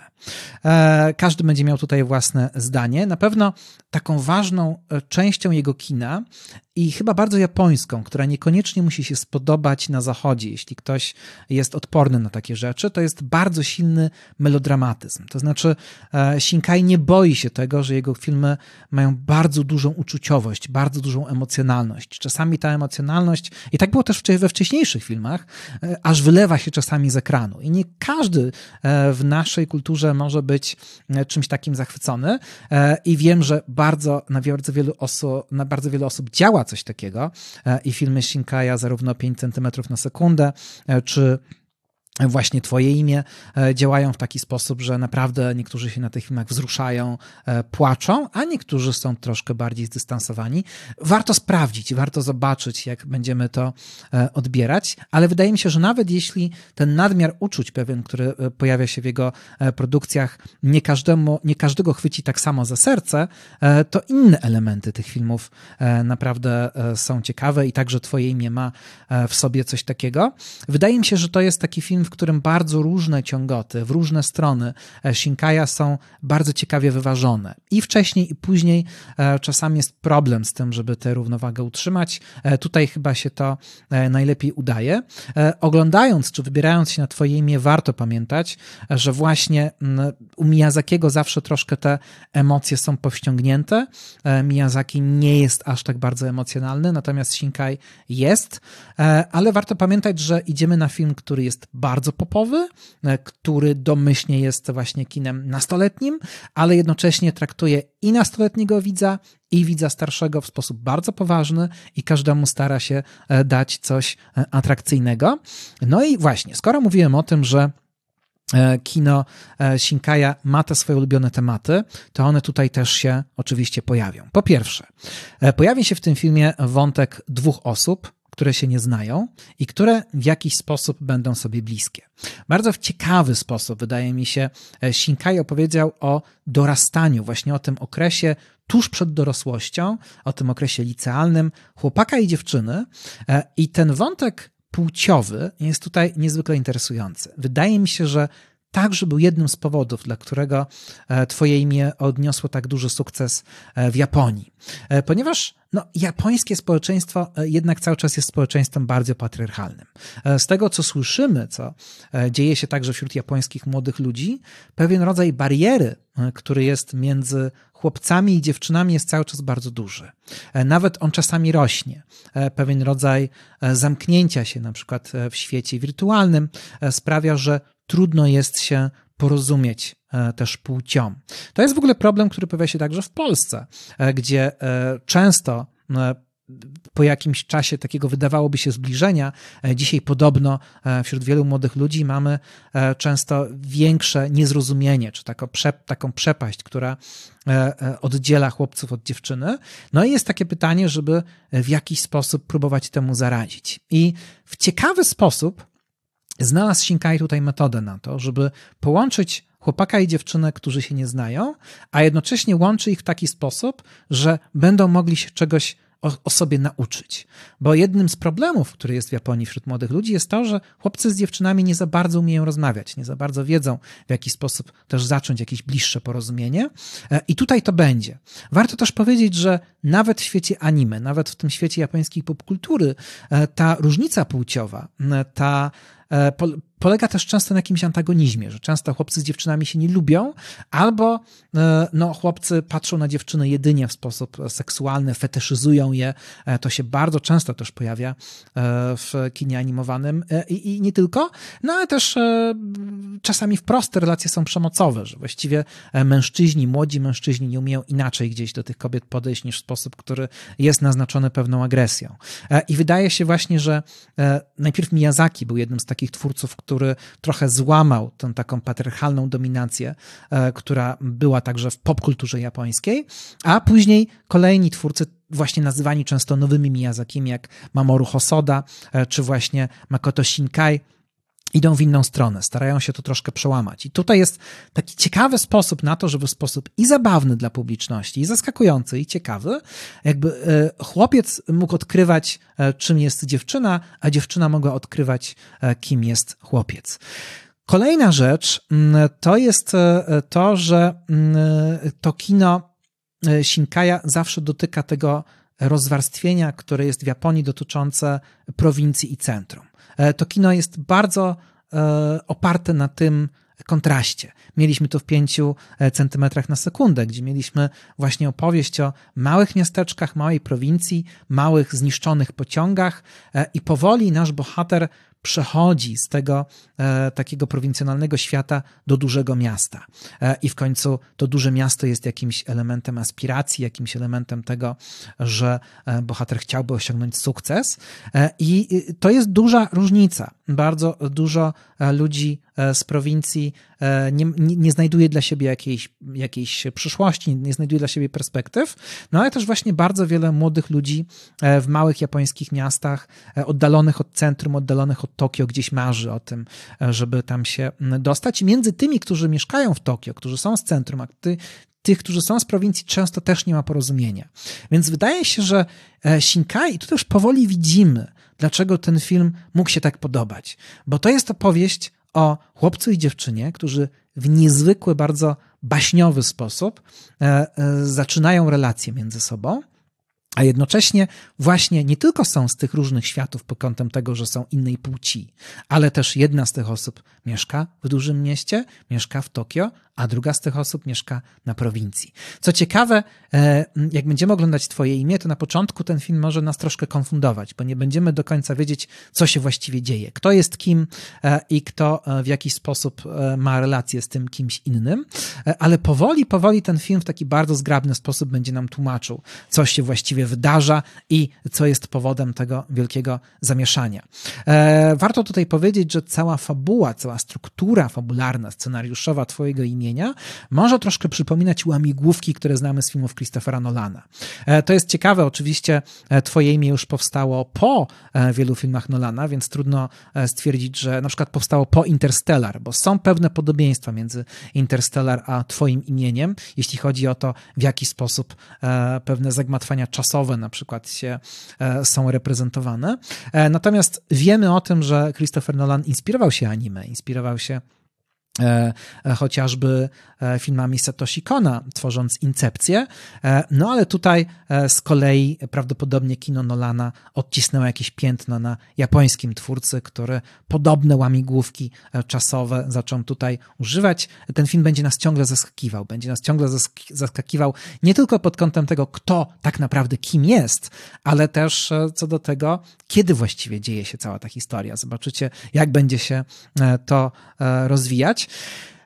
Każdy będzie miał tutaj własne zdanie. Na pewno taką ważną częścią jego kina i chyba bardzo japońską, która niekoniecznie musi się spodobać na zachodzie, jeśli ktoś jest odporny na takie rzeczy, to jest bardzo silny melodramatyzm. To znaczy Shinkai nie boi się tego, że jego filmy mają bardzo dużą uczuciowość, bardzo dużą emocjonalność. Czasami ta emocjonalność, i tak było też we wcześniejszych filmach, aż wylewa się czasami z ekranu. I nie każdy w naszej kulturze może być czymś takim zachwycony i wiem, że bardzo na bardzo wielu osób, na bardzo wielu osób działa coś takiego i filmy Shinkaja zarówno pięć centymetrów na sekundę, czy właśnie Twoje imię działają w taki sposób, że naprawdę niektórzy się na tych filmach wzruszają, płaczą, a niektórzy są troszkę bardziej zdystansowani. Warto sprawdzić, warto zobaczyć, jak będziemy to odbierać, ale wydaje mi się, że nawet jeśli ten nadmiar uczuć pewien, który pojawia się w jego produkcjach, nie każdemu, nie każdego chwyci tak samo za serce, to inne elementy tych filmów naprawdę są ciekawe i także Twoje imię ma w sobie coś takiego. Wydaje mi się, że to jest taki film, w którym bardzo różne ciągoty, w różne strony Shinkaja są bardzo ciekawie wyważone. I wcześniej, i później czasami jest problem z tym, żeby tę równowagę utrzymać. Tutaj chyba się to najlepiej udaje. Oglądając, czy wybierając się na Twoje imię, warto pamiętać, że właśnie u Miyazakiego zawsze troszkę te emocje są powściągnięte. Miyazaki nie jest aż tak bardzo emocjonalny, natomiast Shinkai jest, ale warto pamiętać, że idziemy na film, który jest bardzo bardzo popowy, który domyślnie jest właśnie kinem nastoletnim, ale jednocześnie traktuje i nastoletniego widza, i widza starszego w sposób bardzo poważny i każdemu stara się dać coś atrakcyjnego. No i właśnie, skoro mówiłem o tym, że kino Shinkaja ma te swoje ulubione tematy, to one tutaj też się oczywiście pojawią. Po pierwsze, pojawi się w tym filmie wątek dwóch osób, które się nie znają i które w jakiś sposób będą sobie bliskie. Bardzo w ciekawy sposób, wydaje mi się, Shinkai opowiedział o dorastaniu, właśnie o tym okresie tuż przed dorosłością, o tym okresie licealnym chłopaka i dziewczyny i ten wątek płciowy jest tutaj niezwykle interesujący. Wydaje mi się, że także był jednym z powodów, dla którego Twoje imię odniosło tak duży sukces w Japonii. Ponieważ no, japońskie społeczeństwo jednak cały czas jest społeczeństwem bardzo patriarchalnym. Z tego, co słyszymy, co dzieje się także wśród japońskich młodych ludzi, pewien rodzaj bariery, który jest między chłopcami i dziewczynami, jest cały czas bardzo duży. Nawet on czasami rośnie. Pewien rodzaj zamknięcia się, na przykład w świecie wirtualnym, sprawia, że trudno jest się porozumieć też płcią. To jest w ogóle problem, który pojawia się także w Polsce, gdzie często po jakimś czasie takiego wydawałoby się zbliżenia, dzisiaj podobno wśród wielu młodych ludzi mamy często większe niezrozumienie, czy taką, taką przepaść, która oddziela chłopców od dziewczyny. No i jest takie pytanie, żeby w jakiś sposób próbować temu zaradzić. I w ciekawy sposób znalazł Shinkai tutaj metodę na to, żeby połączyć chłopaka i dziewczynę, którzy się nie znają, a jednocześnie łączy ich w taki sposób, że będą mogli się czegoś O, o sobie nauczyć. Bo jednym z problemów, który jest w Japonii wśród młodych ludzi, jest to, że chłopcy z dziewczynami nie za bardzo umieją rozmawiać, nie za bardzo wiedzą, w jaki sposób też zacząć jakieś bliższe porozumienie. I tutaj to będzie. Warto też powiedzieć, że nawet w świecie anime, nawet w tym świecie japońskiej popkultury, ta różnica płciowa, ta polega też często na jakimś antagonizmie, że często chłopcy z dziewczynami się nie lubią, albo no, chłopcy patrzą na dziewczyny jedynie w sposób seksualny, fetyszyzują je. To się bardzo często też pojawia w kinie animowanym i, i nie tylko, no ale też czasami wprost te relacje są przemocowe, że właściwie mężczyźni, młodzi mężczyźni nie umieją inaczej gdzieś do tych kobiet podejść niż w sposób, który jest naznaczony pewną agresją. I wydaje się właśnie, że najpierw Miyazaki był jednym z takich twórców, który trochę złamał tę taką patriarchalną dominację, która była także w popkulturze japońskiej, a później kolejni twórcy, właśnie nazywani często nowymi Miyazakimi, jak Mamoru Hosoda, czy właśnie Makoto Shinkai, idą w inną stronę, starają się to troszkę przełamać. I tutaj jest taki ciekawy sposób na to, żeby w sposób i zabawny dla publiczności, i zaskakujący, i ciekawy, jakby chłopiec mógł odkrywać, czym jest dziewczyna, a dziewczyna mogła odkrywać, kim jest chłopiec. Kolejna rzecz to jest to, że to kino Shinkaja zawsze dotyka tego rozwarstwienia, które jest w Japonii dotyczące prowincji i centrum. To kino jest bardzo oparte na tym kontraście. Mieliśmy to w pięciu centymetrach na sekundę, gdzie mieliśmy właśnie opowieść o małych miasteczkach, małej prowincji, małych zniszczonych pociągach i powoli nasz bohater przechodzi z tego e, takiego prowincjonalnego świata do dużego miasta. E, I w końcu to duże miasto jest jakimś elementem aspiracji, jakimś elementem tego, że e, bohater chciałby osiągnąć sukces. E, I to jest duża różnica. Bardzo dużo e, ludzi e, z prowincji e, nie, nie, nie znajduje dla siebie jakiejś, jakiejś przyszłości, nie znajduje dla siebie perspektyw, no ale też właśnie bardzo wiele młodych ludzi e, w małych japońskich miastach, e, oddalonych od centrum, oddalonych od Tokio, gdzieś marzy o tym, żeby tam się dostać. I między tymi, którzy mieszkają w Tokio, którzy są z centrum, a ty, tych, którzy są z prowincji, często też nie ma porozumienia. Więc wydaje się, że Shinkai, i tu też powoli widzimy, dlaczego ten film mógł się tak podobać. Bo to jest opowieść o chłopcu i dziewczynie, którzy w niezwykły, bardzo baśniowy sposób zaczynają relacje między sobą, a jednocześnie właśnie nie tylko są z tych różnych światów pod kątem tego, że są innej płci, ale też jedna z tych osób mieszka w dużym mieście, mieszka w Tokio, a druga z tych osób mieszka na prowincji. Co ciekawe, jak będziemy oglądać Twoje imię, to na początku ten film może nas troszkę konfundować, bo nie będziemy do końca wiedzieć, co się właściwie dzieje, kto jest kim i kto w jakiś sposób ma relację z tym kimś innym, ale powoli, powoli ten film w taki bardzo zgrabny sposób będzie nam tłumaczył, co się właściwie wydarza i co jest powodem tego wielkiego zamieszania. Warto tutaj powiedzieć, że cała fabuła, cała struktura fabularna, scenariuszowa Twojego imienia może troszkę przypominać łamigłówki, które znamy z filmów Christophera Nolana. To jest ciekawe, oczywiście Twoje imię już powstało po wielu filmach Nolana, więc trudno stwierdzić, że na przykład powstało po Interstellar, bo są pewne podobieństwa między Interstellar a Twoim imieniem, jeśli chodzi o to, w jaki sposób pewne zagmatwania czasowe na przykład się, są reprezentowane. Natomiast wiemy o tym, że Christopher Nolan inspirował się anime, inspirował się chociażby filmami Satoshi Kona, tworząc Incepcję. No ale tutaj z kolei prawdopodobnie kino Nolana odcisnęło jakieś piętno na japońskim twórcy, który podobne łamigłówki czasowe zaczął tutaj używać. Ten film będzie nas ciągle zaskakiwał. Będzie nas ciągle zaskakiwał nie tylko pod kątem tego, kto tak naprawdę kim jest, ale też co do tego, kiedy właściwie dzieje się cała ta historia. Zobaczycie, jak będzie się to rozwijać.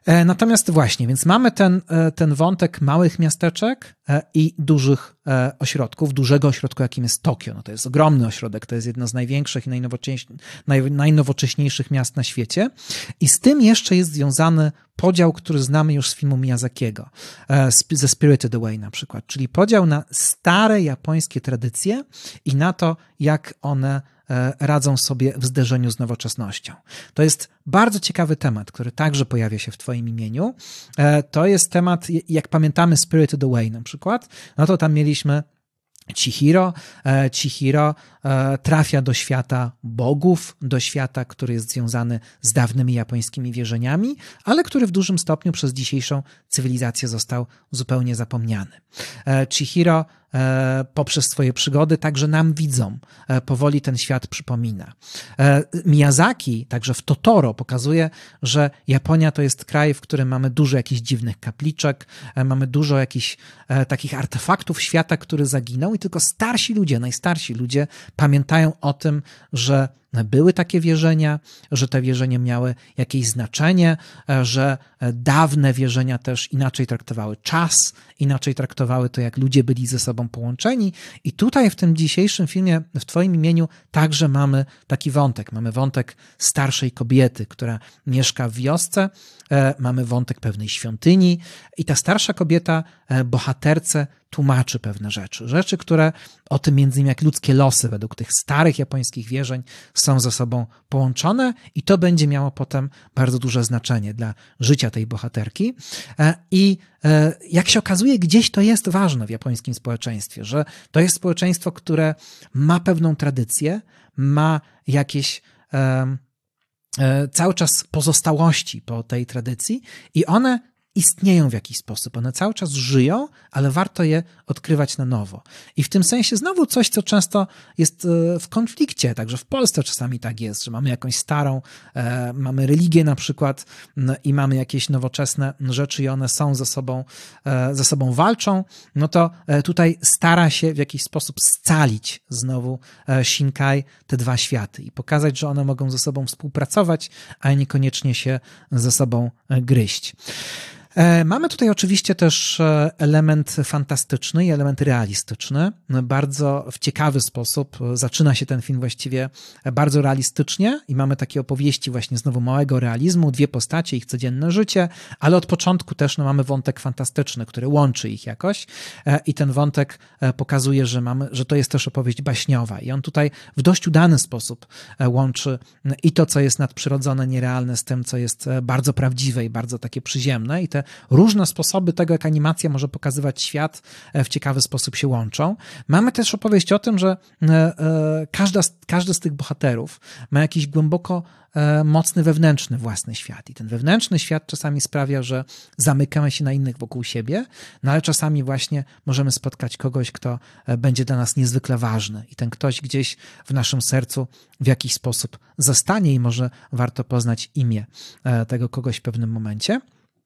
Natomiast właśnie, więc mamy ten, ten wątek małych miasteczek i dużych ośrodków, dużego ośrodku, jakim jest Tokio. No to jest ogromny ośrodek, to jest jedno z największych i naj, najnowocześniejszych miast na świecie. I z tym jeszcze jest związany podział, który znamy już z filmu Miyazakiego, ze Spirited Away na przykład, czyli podział na stare japońskie tradycje i na to, jak one radzą sobie w zderzeniu z nowoczesnością. To jest bardzo ciekawy temat, który także pojawia się w twoim imieniu. To jest temat, jak pamiętamy Spirited Away na przykład, no to tam mieliśmy Chihiro. Chihiro trafia do świata bogów, do świata, który jest związany z dawnymi japońskimi wierzeniami, ale który w dużym stopniu przez dzisiejszą cywilizację został zupełnie zapomniany. Chihiro poprzez swoje przygody także nam widzom powoli ten świat przypomina. Miyazaki także w Totoro pokazuje, że Japonia to jest kraj, w którym mamy dużo jakichś dziwnych kapliczek, mamy dużo jakichś takich artefaktów świata, który zaginął i tylko starsi ludzie, najstarsi ludzie pamiętają o tym, że były takie wierzenia, że te wierzenia miały jakieś znaczenie, że dawne wierzenia też inaczej traktowały czas, inaczej traktowały to, jak ludzie byli ze sobą połączeni. I tutaj w tym dzisiejszym filmie, w twoim imieniu, także mamy taki wątek. Mamy wątek starszej kobiety, która mieszka w wiosce, mamy wątek pewnej świątyni i ta starsza kobieta bohaterce tłumaczy pewne rzeczy. Rzeczy, które o tym między innymi jak ludzkie losy według tych starych japońskich wierzeń są ze sobą połączone i to będzie miało potem bardzo duże znaczenie dla życia tej bohaterki. I jak się okazuje, gdzieś to jest ważne w japońskim społeczeństwie, że to jest społeczeństwo, które ma pewną tradycję, ma jakieś cały czas pozostałości po tej tradycji i one istnieją w jakiś sposób. One cały czas żyją, ale warto je odkrywać na nowo. I w tym sensie znowu coś, co często jest w konflikcie, także w Polsce czasami tak jest, że mamy jakąś starą, e, mamy religię na przykład no, i mamy jakieś nowoczesne rzeczy i one są ze sobą, e, ze sobą walczą, no to e, tutaj stara się w jakiś sposób scalić znowu e, Shinkai te dwa światy i pokazać, że one mogą ze sobą współpracować, a niekoniecznie się ze sobą e, gryźć. Mamy tutaj oczywiście też element fantastyczny i element realistyczny. Bardzo w ciekawy sposób zaczyna się ten film właściwie bardzo realistycznie i mamy takie opowieści właśnie znowu małego realizmu, dwie postacie, ich codzienne życie, ale od początku też no, mamy wątek fantastyczny, który łączy ich jakoś i ten wątek pokazuje, że, mamy, że to jest też opowieść baśniowa i on tutaj w dość udany sposób łączy i to, co jest nadprzyrodzone, nierealne z tym, co jest bardzo prawdziwe i bardzo takie przyziemne i te różne sposoby tego, jak animacja może pokazywać świat, w ciekawy sposób się łączą. Mamy też opowieść o tym, że każda, każdy z tych bohaterów ma jakiś głęboko mocny wewnętrzny własny świat i ten wewnętrzny świat czasami sprawia, że zamykamy się na innych wokół siebie, no ale czasami właśnie możemy spotkać kogoś, kto będzie dla nas niezwykle ważny i ten ktoś gdzieś w naszym sercu w jakiś sposób zostanie i może warto poznać imię tego kogoś w pewnym momencie.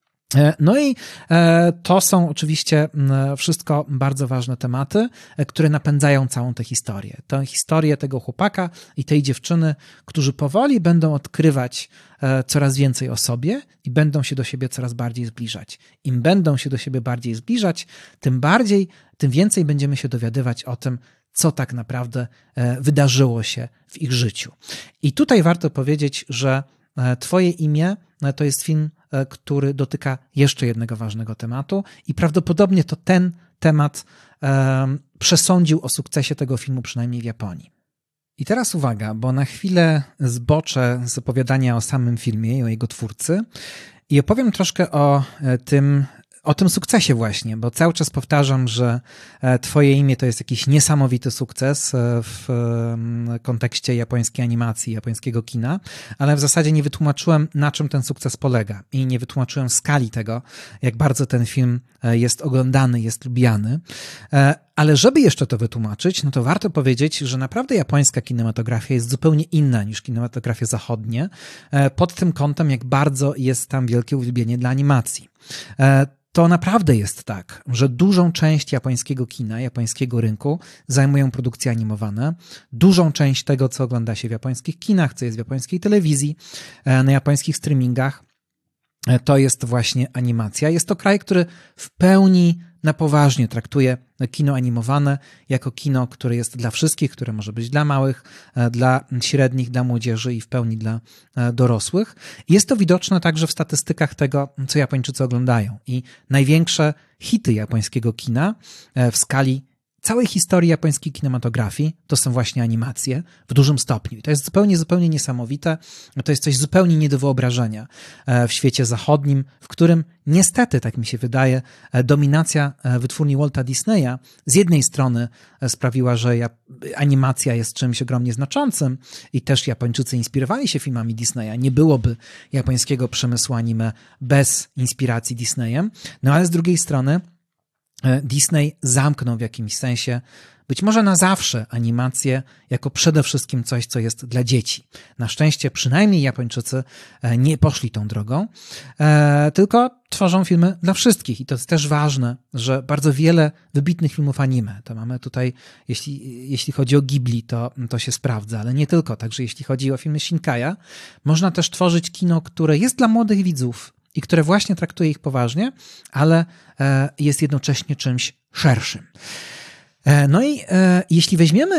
No i to są oczywiście wszystko bardzo ważne tematy, które napędzają całą tę historię. Tę historię tego chłopaka i tej dziewczyny, którzy powoli będą odkrywać coraz więcej o sobie i będą się do siebie coraz bardziej zbliżać. Im będą się do siebie bardziej zbliżać, tym bardziej, tym więcej będziemy się dowiadywać o tym, co tak naprawdę wydarzyło się w ich życiu. I tutaj warto powiedzieć, że Twoje imię to jest film, który dotyka jeszcze jednego ważnego tematu i prawdopodobnie to ten temat um, przesądził o sukcesie tego filmu, przynajmniej w Japonii. I teraz uwaga, bo na chwilę zboczę z opowiadania o samym filmie i o jego twórcy i opowiem troszkę o tym, o tym sukcesie właśnie, bo cały czas powtarzam, że Twoje imię to jest jakiś niesamowity sukces w kontekście japońskiej animacji, japońskiego kina, ale w zasadzie nie wytłumaczyłem, na czym ten sukces polega i nie wytłumaczyłem skali tego, jak bardzo ten film jest oglądany, jest lubiany. Ale żeby jeszcze to wytłumaczyć, no to warto powiedzieć, że naprawdę japońska kinematografia jest zupełnie inna niż kinematografie zachodnie pod tym kątem, jak bardzo jest tam wielkie uwielbienie dla animacji. To naprawdę jest tak, że dużą część japońskiego kina, japońskiego rynku zajmują produkcje animowane. Dużą część tego, co ogląda się w japońskich kinach, co jest w japońskiej telewizji, na japońskich streamingach, to jest właśnie animacja. Jest to kraj, który w pełni na poważnie traktuje kino animowane jako kino, które jest dla wszystkich, które może być dla małych, dla średnich, dla młodzieży i w pełni dla dorosłych. Jest to widoczne także w statystykach tego, co Japończycy oglądają. I największe hity japońskiego kina w skali całej historii japońskiej kinematografii to są właśnie animacje w dużym stopniu. I to jest zupełnie, zupełnie niesamowite. To jest coś zupełnie nie do wyobrażenia w świecie zachodnim, w którym niestety, tak mi się wydaje, dominacja wytwórni Walta Disneya z jednej strony sprawiła, że animacja jest czymś ogromnie znaczącym i też Japończycy inspirowali się filmami Disneya. Nie byłoby japońskiego przemysłu anime bez inspiracji Disneyem. No ale z drugiej strony Disney zamknął w jakimś sensie, być może na zawsze, animację jako przede wszystkim coś, co jest dla dzieci. Na szczęście przynajmniej Japończycy nie poszli tą drogą, tylko tworzą filmy dla wszystkich. I to jest też ważne, że bardzo wiele wybitnych filmów anime, to mamy tutaj, jeśli, jeśli chodzi o Ghibli, to, to się sprawdza, ale nie tylko, także jeśli chodzi o filmy Shinkaya, można też tworzyć kino, które jest dla młodych widzów, i które właśnie traktuje ich poważnie, ale jest jednocześnie czymś szerszym. No i jeśli weźmiemy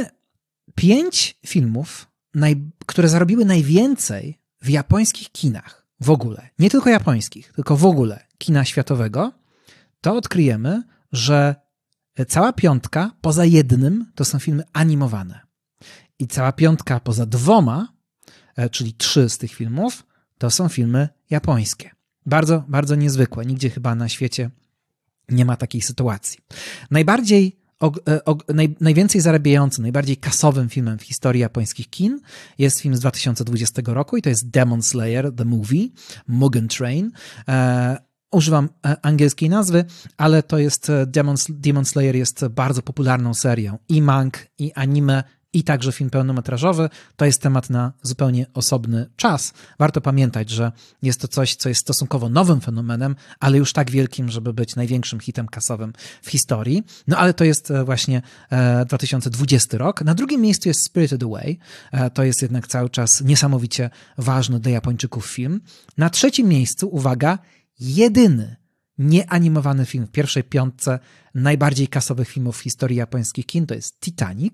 pięć filmów, które zarobiły najwięcej w japońskich kinach w ogóle, nie tylko japońskich, tylko w ogóle kina światowego, to odkryjemy, że cała piątka poza jednym to są filmy animowane. I cała piątka poza dwoma, czyli trzy z tych filmów, to są filmy japońskie. Bardzo, bardzo niezwykłe. Nigdzie chyba na świecie nie ma takiej sytuacji. Najbardziej, og, og, naj, najwięcej zarabiającym, najbardziej kasowym filmem w historii japońskich kin jest film z dwa tysiące dwudziestego roku i to jest Demon Slayer, The Movie, Mugen Train. E, używam angielskiej nazwy, ale to jest Demon, Demon Slayer jest bardzo popularną serią i mang, i anime, i także film pełnometrażowy. To jest temat na zupełnie osobny czas. Warto pamiętać, że jest to coś, co jest stosunkowo nowym fenomenem, ale już tak wielkim, żeby być największym hitem kasowym w historii. No ale to jest właśnie dwa tysiące dwudziesty rok. Na drugim miejscu jest Spirited Away. To jest jednak cały czas niesamowicie ważny dla Japończyków film. Na trzecim miejscu, uwaga, jedyny nieanimowany film w pierwszej piątce najbardziej kasowych filmów w historii japońskich kin to jest Titanic.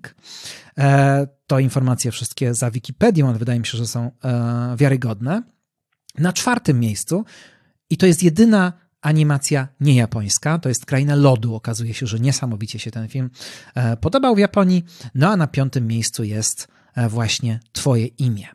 To informacje wszystkie za Wikipedią, ale wydaje mi się, że są wiarygodne. Na czwartym miejscu, i to jest jedyna animacja niejapońska, to jest Kraina Lodu. Okazuje się, że niesamowicie się ten film podobał w Japonii. No a na piątym miejscu jest właśnie Twoje imię.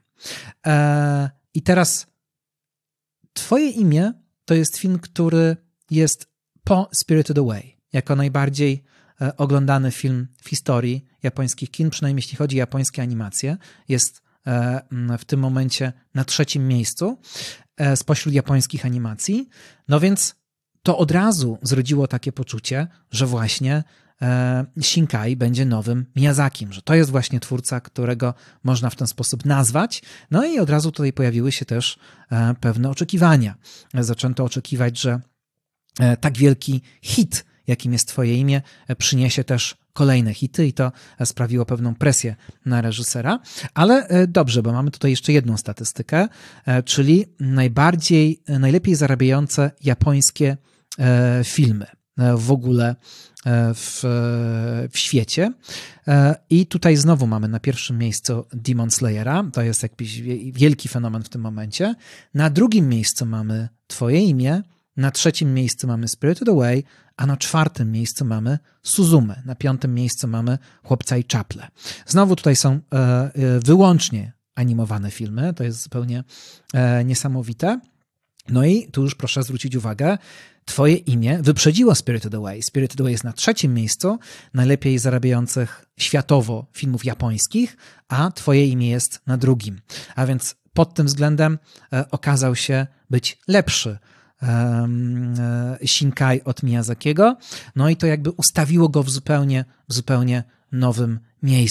I teraz Twoje imię to jest film, który jest po Spirited Away, jako najbardziej oglądany film w historii japońskich kin, przynajmniej jeśli chodzi o japońskie animacje, jest w tym momencie na trzecim miejscu spośród japońskich animacji. No więc to od razu zrodziło takie poczucie, że właśnie Shinkai będzie nowym Miyazakim, że to jest właśnie twórca, którego można w ten sposób nazwać. No i od razu tutaj pojawiły się też pewne oczekiwania. Zaczęto oczekiwać, że tak wielki hit, jakim jest Twoje imię, przyniesie też kolejne hity i to sprawiło pewną presję na reżysera. Ale dobrze, bo mamy tutaj jeszcze jedną statystykę, czyli najbardziej, najlepiej zarabiające japońskie filmy w ogóle w, w świecie. I tutaj znowu mamy na pierwszym miejscu Demon Slayera, to jest jakiś wielki fenomen w tym momencie. Na drugim miejscu mamy Twoje imię, na trzecim miejscu mamy Spirited Away, a na czwartym miejscu mamy Suzume, na piątym miejscu mamy Chłopca i Czaple. Znowu tutaj są wyłącznie animowane filmy, to jest zupełnie niesamowite. No i tu już proszę zwrócić uwagę, Twoje imię wyprzedziło Spirited Away. Spirited Away jest na trzecim miejscu najlepiej zarabiających światowo filmów japońskich, a Twoje imię jest na drugim. A więc pod tym względem e, okazał się być lepszy e, Shinkai od Miyazakiego. No i to jakby ustawiło go w zupełnie, w zupełnie nowym miejscu.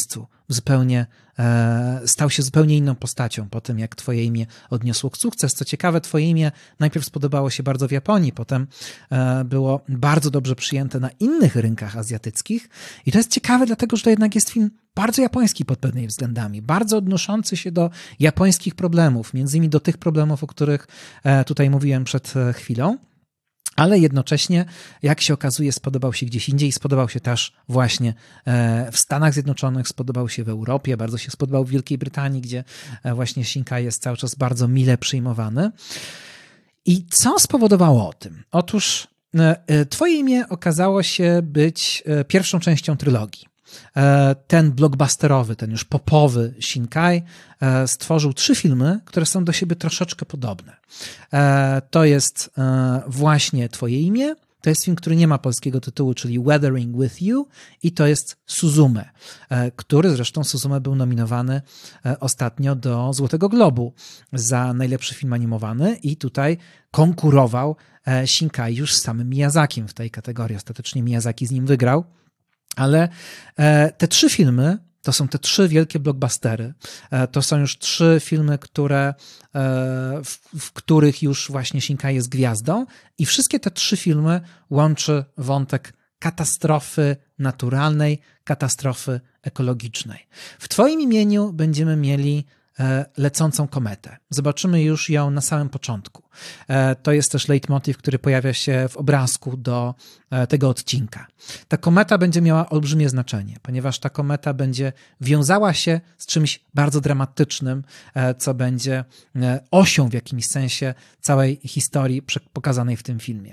zupełnie, e, stał się zupełnie inną postacią po tym, jak twoje imię odniosło sukces. Co ciekawe, twoje imię najpierw spodobało się bardzo w Japonii, potem e, było bardzo dobrze przyjęte na innych rynkach azjatyckich i to jest ciekawe, dlatego, że to jednak jest film bardzo japoński pod pewnymi względami, bardzo odnoszący się do japońskich problemów, między innymi do tych problemów, o których e, tutaj mówiłem przed chwilą. Ale jednocześnie, jak się okazuje, spodobał się gdzieś indziej, spodobał się też właśnie w Stanach Zjednoczonych, spodobał się w Europie, bardzo się spodobał w Wielkiej Brytanii, gdzie właśnie Shinkai jest cały czas bardzo mile przyjmowany. I co spowodowało o tym? Otóż twoje imię okazało się być pierwszą częścią trylogii. Ten blockbusterowy, ten już popowy Shinkai stworzył trzy filmy, które są do siebie troszeczkę podobne. To jest właśnie Twoje imię, to jest film, który nie ma polskiego tytułu, czyli Weathering with You, i to jest Suzume, który zresztą Suzume był nominowany ostatnio do Złotego Globu za najlepszy film animowany i tutaj konkurował Shinkai już z samym Miyazakim w tej kategorii. Ostatecznie Miyazaki z nim wygrał. Ale te trzy filmy to są te trzy wielkie blockbustery. To są już trzy filmy, które, w, w których już właśnie Shinkai jest gwiazdą i wszystkie te trzy filmy łączy wątek katastrofy naturalnej, katastrofy ekologicznej. W twoim imieniu będziemy mieli lecącą kometę. Zobaczymy już ją na samym początku. To jest też leitmotiv, który pojawia się w obrazku do tego odcinka. Ta kometa będzie miała olbrzymie znaczenie, ponieważ ta kometa będzie wiązała się z czymś bardzo dramatycznym, co będzie osią w jakimś sensie całej historii pokazanej w tym filmie.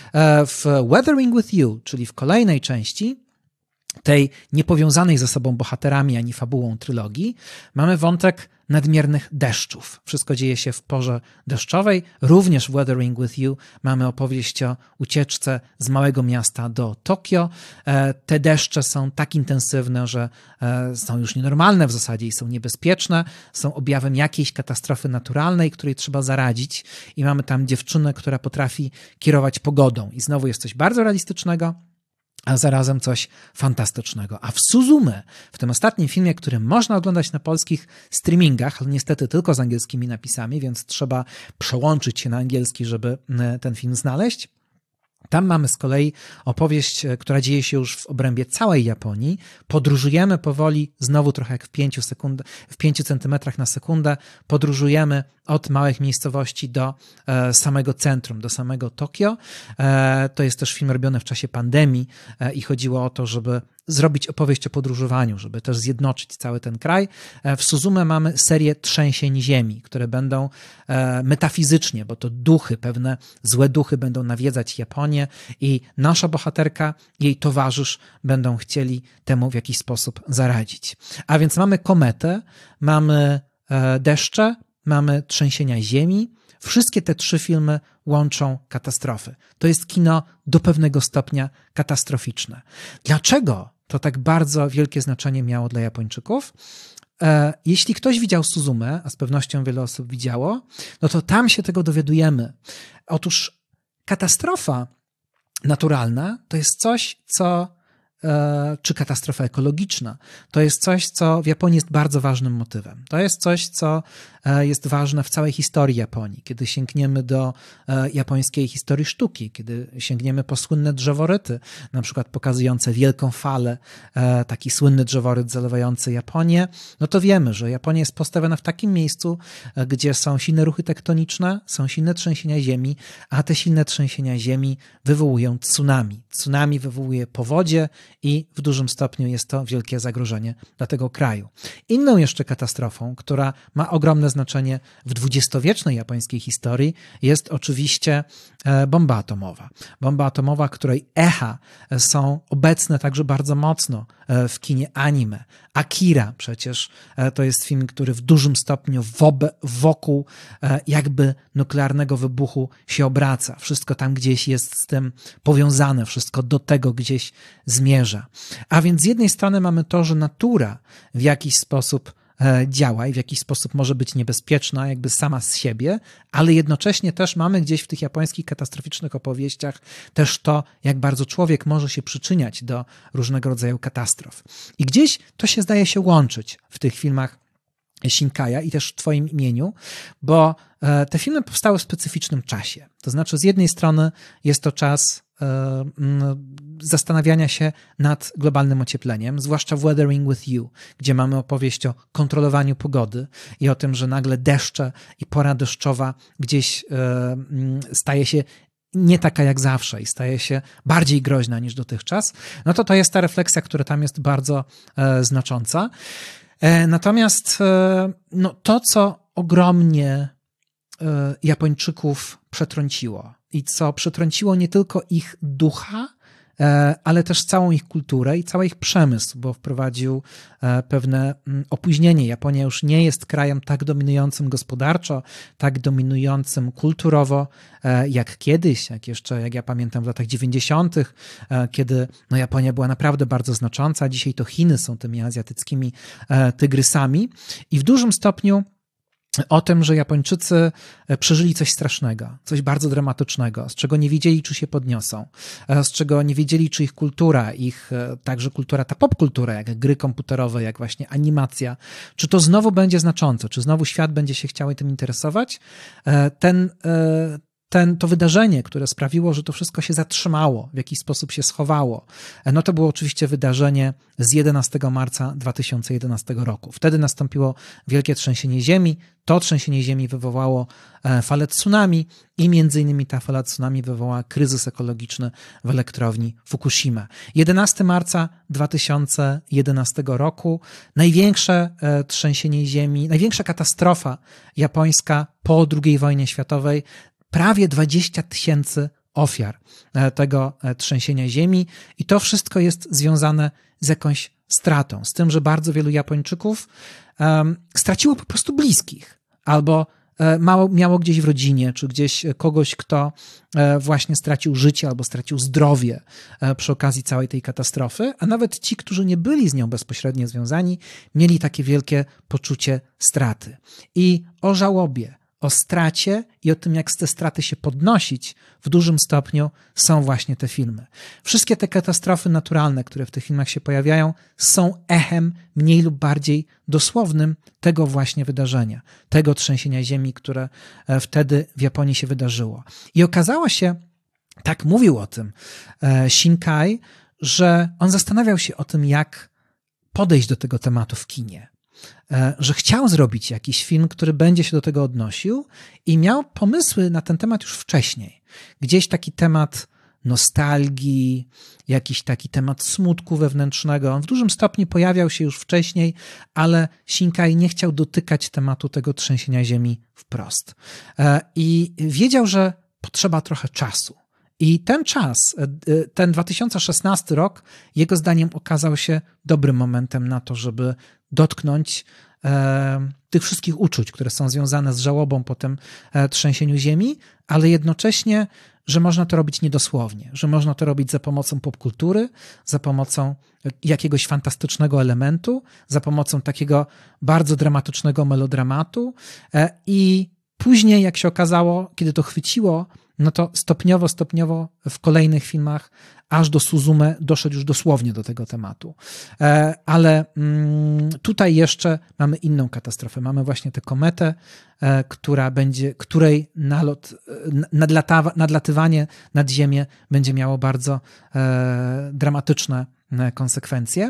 W Weathering with You, czyli w kolejnej części tej niepowiązanej ze sobą bohaterami ani fabułą trylogii, mamy wątek nadmiernych deszczów. Wszystko dzieje się w porze deszczowej. Również w Weathering with You mamy opowieść o ucieczce z małego miasta do Tokio. Te deszcze są tak intensywne, że są już nienormalne w zasadzie i są niebezpieczne. Są objawem jakiejś katastrofy naturalnej, której trzeba zaradzić. I mamy tam dziewczynę, która potrafi kierować pogodą. I znowu jest coś bardzo realistycznego, a zarazem coś fantastycznego. A w Suzume, w tym ostatnim filmie, który można oglądać na polskich streamingach, ale niestety tylko z angielskimi napisami, więc trzeba przełączyć się na angielski, żeby ten film znaleźć. Tam mamy z kolei opowieść, która dzieje się już w obrębie całej Japonii. Podróżujemy powoli, znowu trochę jak w pięciu sekund, w pięciu centymetrach na sekundę. Podróżujemy od małych miejscowości do e, samego centrum, do samego Tokio. E, to jest też film robiony w czasie pandemii e, i chodziło o to, żeby zrobić opowieść o podróżowaniu, żeby też zjednoczyć cały ten kraj. E, w Suzume mamy serię trzęsień ziemi, które będą e, metafizycznie, bo to duchy, pewne złe duchy będą nawiedzać Japonię i nasza bohaterka, jej towarzysz będą chcieli temu w jakiś sposób zaradzić. A więc mamy kometę, mamy e, deszcze, mamy trzęsienia ziemi. Wszystkie te trzy filmy łączą katastrofy. To jest kino do pewnego stopnia katastroficzne. Dlaczego to tak bardzo wielkie znaczenie miało dla Japończyków? Jeśli ktoś widział Suzume, a z pewnością wiele osób widziało, no to tam się tego dowiadujemy. Otóż katastrofa naturalna to jest coś, co czy katastrofa ekologiczna. To jest coś, co w Japonii jest bardzo ważnym motywem. To jest coś, co jest ważne w całej historii Japonii. Kiedy sięgniemy do japońskiej historii sztuki, kiedy sięgniemy po słynne drzeworyty, na przykład pokazujące wielką falę, taki słynny drzeworyt zalewający Japonię, no to wiemy, że Japonia jest postawiona w takim miejscu, gdzie są silne ruchy tektoniczne, są silne trzęsienia ziemi, a te silne trzęsienia ziemi wywołują tsunami. Tsunami wywołuje powodzie i w dużym stopniu jest to wielkie zagrożenie dla tego kraju. Inną jeszcze katastrofą, która ma ogromne znaczenie w dwudziestowiecznej japońskiej historii, jest oczywiście bomba atomowa. Bomba atomowa, której echa są obecne także bardzo mocno w kinie anime. Akira przecież to jest film, który w dużym stopniu wobe, wokół jakby nuklearnego wybuchu się obraca. Wszystko tam gdzieś jest z tym powiązane, wszystko do tego gdzieś zmierza. A więc z jednej strony mamy to, że natura w jakiś sposób działa i w jakiś sposób może być niebezpieczna jakby sama z siebie, ale jednocześnie też mamy gdzieś w tych japońskich katastroficznych opowieściach też to, jak bardzo człowiek może się przyczyniać do różnego rodzaju katastrof. I gdzieś to się zdaje się łączyć w tych filmach Shinkaja i też w twoim imieniu, bo te filmy powstały w specyficznym czasie. To znaczy z jednej strony jest to czas zastanawiania się nad globalnym ociepleniem, zwłaszcza w Weathering with You, gdzie mamy opowieść o kontrolowaniu pogody i o tym, że nagle deszcze i pora deszczowa gdzieś staje się nie taka jak zawsze i staje się bardziej groźna niż dotychczas, no to to jest ta refleksja, która tam jest bardzo znacząca. Natomiast no, to, co ogromnie Japończyków przetrąciło i co przetrąciło nie tylko ich ducha, ale też całą ich kulturę i cały ich przemysł, bo wprowadził pewne opóźnienie. Japonia już nie jest krajem tak dominującym gospodarczo, tak dominującym kulturowo, jak kiedyś, jak jeszcze, jak ja pamiętam w latach dziewięćdziesiątych, kiedy no, Japonia była naprawdę bardzo znacząca. Dzisiaj to Chiny są tymi azjatyckimi tygrysami i w dużym stopniu o tym, że Japończycy przeżyli coś strasznego, coś bardzo dramatycznego, z czego nie wiedzieli, czy się podniosą, z czego nie wiedzieli, czy ich kultura, ich także kultura, ta popkultura, jak gry komputerowe, jak właśnie animacja, czy to znowu będzie znaczące, czy znowu świat będzie się chciał tym interesować. Ten, ten, to wydarzenie, które sprawiło, że to wszystko się zatrzymało, w jakiś sposób się schowało, no to było oczywiście wydarzenie z jedenastego marca dwa tysiące jedenastego roku. Wtedy nastąpiło wielkie trzęsienie ziemi. To trzęsienie ziemi wywołało falę tsunami i między innymi ta fala tsunami wywołała kryzys ekologiczny w elektrowni Fukushima. jedenastego marca dwa tysiące jedenastego roku największe trzęsienie ziemi, największa katastrofa japońska po drugiej wojnie światowej, prawie dwadzieścia tysięcy ofiar tego trzęsienia ziemi i to wszystko jest związane z jakąś stratą, z tym, że bardzo wielu Japończyków um, straciło po prostu bliskich albo mało, miało gdzieś w rodzinie, czy gdzieś kogoś, kto właśnie stracił życie albo stracił zdrowie przy okazji całej tej katastrofy, a nawet ci, którzy nie byli z nią bezpośrednio związani, mieli takie wielkie poczucie straty. I o żałobie, o stracie i o tym, jak z te straty się podnosić, w dużym stopniu są właśnie te filmy. Wszystkie te katastrofy naturalne, które w tych filmach się pojawiają, są echem mniej lub bardziej dosłownym tego właśnie wydarzenia, tego trzęsienia ziemi, które wtedy w Japonii się wydarzyło. I okazało się, tak mówił o tym Shinkai, że on zastanawiał się o tym, jak podejść do tego tematu w kinie. Że chciał zrobić jakiś film, który będzie się do tego odnosił i miał pomysły na ten temat już wcześniej. Gdzieś taki temat nostalgii, jakiś taki temat smutku wewnętrznego. On w dużym stopniu pojawiał się już wcześniej, ale Shinkai nie chciał dotykać tematu tego trzęsienia ziemi wprost. I wiedział, że potrzeba trochę czasu. I ten czas, ten dwa tysiące szesnasty rok, jego zdaniem okazał się dobrym momentem na to, żeby dotknąć e, tych wszystkich uczuć, które są związane z żałobą po tym e, trzęsieniu ziemi, ale jednocześnie, że można to robić niedosłownie, że można to robić za pomocą popkultury, za pomocą jakiegoś fantastycznego elementu, za pomocą takiego bardzo dramatycznego melodramatu e, i później, jak się okazało, kiedy to chwyciło, no to stopniowo, stopniowo w kolejnych filmach aż do Suzume doszedł już dosłownie do tego tematu. Ale tutaj jeszcze mamy inną katastrofę. Mamy właśnie tę kometę, która będzie, której nalot, nadlata, nadlatywanie nad Ziemię będzie miało bardzo dramatyczne konsekwencje.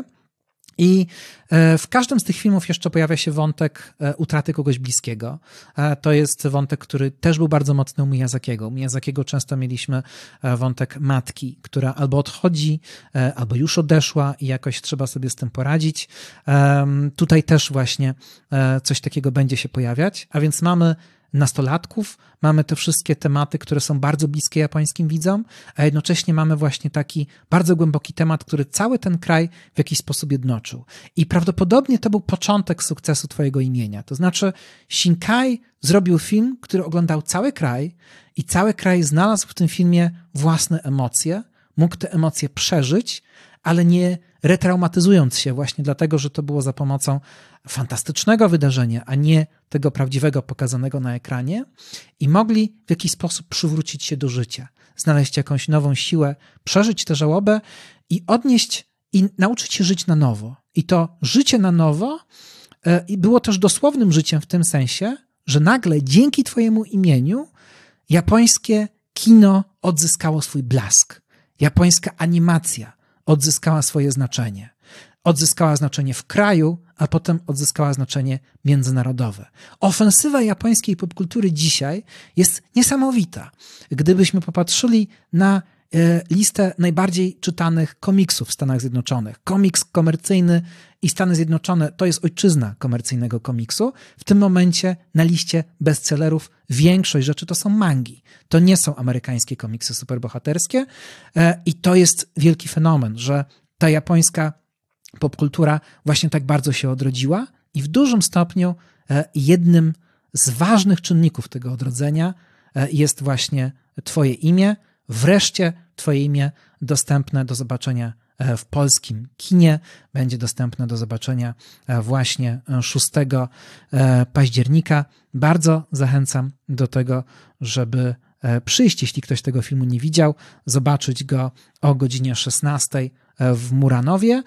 I w każdym z tych filmów jeszcze pojawia się wątek utraty kogoś bliskiego. To jest wątek, który też był bardzo mocny u Miyazakiego. U Miyazakiego często mieliśmy wątek matki, która albo odchodzi, albo już odeszła i jakoś trzeba sobie z tym poradzić. Tutaj też właśnie coś takiego będzie się pojawiać, a więc mamy nastolatków, mamy te wszystkie tematy, które są bardzo bliskie japońskim widzom, a jednocześnie mamy właśnie taki bardzo głęboki temat, który cały ten kraj w jakiś sposób jednoczył. I prawdopodobnie to był początek sukcesu twojego imienia. To znaczy Shinkai zrobił film, który oglądał cały kraj i cały kraj znalazł w tym filmie własne emocje, mógł te emocje przeżyć, ale nie retraumatyzując się właśnie dlatego, że to było za pomocą fantastycznego wydarzenia, a nie tego prawdziwego pokazanego na ekranie, i mogli w jakiś sposób przywrócić się do życia, znaleźć jakąś nową siłę, przeżyć tę żałobę i odnieść i nauczyć się żyć na nowo. I to życie na nowo i było też dosłownym życiem w tym sensie, że nagle dzięki twojemu imieniu japońskie kino odzyskało swój blask. Japońska animacja odzyskała swoje znaczenie. Odzyskała znaczenie w kraju, a potem odzyskała znaczenie międzynarodowe. Ofensywa japońskiej popkultury dzisiaj jest niesamowita. Gdybyśmy popatrzyli na listę najbardziej czytanych komiksów w Stanach Zjednoczonych. Komiks komercyjny i Stany Zjednoczone to jest ojczyzna komercyjnego komiksu. W tym momencie na liście bestsellerów większość rzeczy to są mangi. To nie są amerykańskie komiksy superbohaterskie i to jest wielki fenomen, że ta japońska popkultura właśnie tak bardzo się odrodziła i w dużym stopniu jednym z ważnych czynników tego odrodzenia jest właśnie twoje imię. Wreszcie twoje imię dostępne do zobaczenia w polskim kinie. Będzie dostępne do zobaczenia właśnie szóstego października. Bardzo zachęcam do tego, żeby przyjść, jeśli ktoś tego filmu nie widział, zobaczyć go o godzinie szesnastej w Muranowie.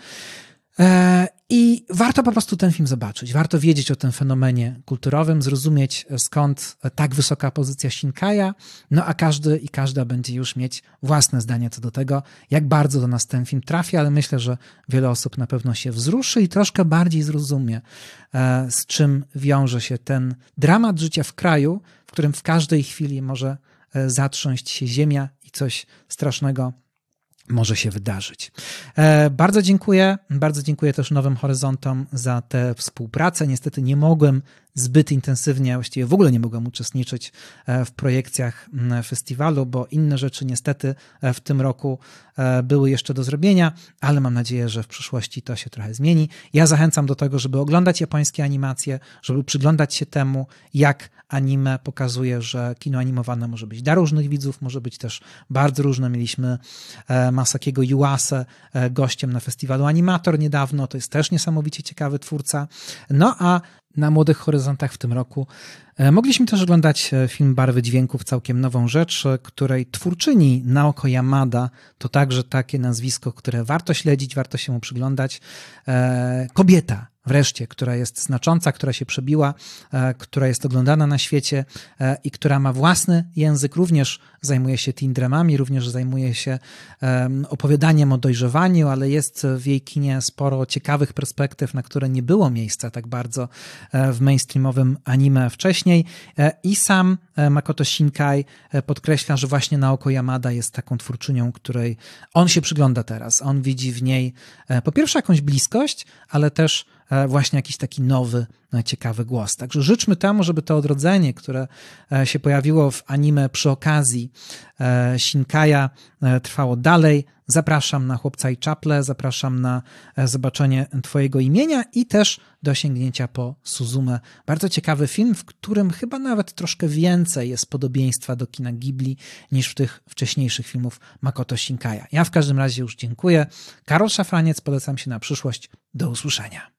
I warto po prostu ten film zobaczyć. Warto wiedzieć o tym fenomenie kulturowym, zrozumieć, skąd tak wysoka pozycja Shinkaja, no a każdy i każda będzie już mieć własne zdanie co do tego, jak bardzo do nas ten film trafi, ale myślę, że wiele osób na pewno się wzruszy i troszkę bardziej zrozumie, z czym wiąże się ten dramat życia w kraju, w którym w każdej chwili może zatrząść się ziemia i coś strasznego może się wydarzyć. Bardzo dziękuję. Bardzo dziękuję też Nowym Horyzontom za tę współpracę. Niestety nie mogłem zbyt intensywnie, właściwie w ogóle nie mogłem uczestniczyć w projekcjach festiwalu, bo inne rzeczy niestety w tym roku były jeszcze do zrobienia, ale mam nadzieję, że w przyszłości to się trochę zmieni. Ja zachęcam do tego, żeby oglądać japońskie animacje, żeby przyglądać się temu, jak anime pokazuje, że kino animowane może być dla różnych widzów, może być też bardzo różne. Mieliśmy Masakiego Yuasę gościem na festiwalu Animator niedawno, to jest też niesamowicie ciekawy twórca. No a na Młodych Horyzontach w tym roku mogliśmy też oglądać film Barwy Dźwięków, całkiem nową rzecz, której twórczyni Naoko Yamada to także takie nazwisko, które warto śledzić, warto się mu przyglądać. Kobieta wreszcie, która jest znacząca, która się przebiła, która jest oglądana na świecie i która ma własny język, również zajmuje się teen dramami, również zajmuje się opowiadaniem o dojrzewaniu, ale jest w jej kinie sporo ciekawych perspektyw, na które nie było miejsca tak bardzo w mainstreamowym anime wcześniej. I sam Makoto Shinkai podkreśla, że właśnie Naoko Yamada jest taką twórczynią, której on się przygląda teraz. On widzi w niej po pierwsze jakąś bliskość, ale też właśnie jakiś taki nowy, ciekawy głos. Także życzmy temu, żeby to odrodzenie, które się pojawiło w anime przy okazji Shinkaja, trwało dalej. Zapraszam na Chłopca i Czaple, zapraszam na zobaczenie twojego imienia i też do sięgnięcia po Suzume. Bardzo ciekawy film, w którym chyba nawet troszkę więcej jest podobieństwa do kina Ghibli niż w tych wcześniejszych filmów Makoto Shinkaja. Ja w każdym razie już dziękuję. Karol Szafraniec, polecam się na przyszłość. Do usłyszenia.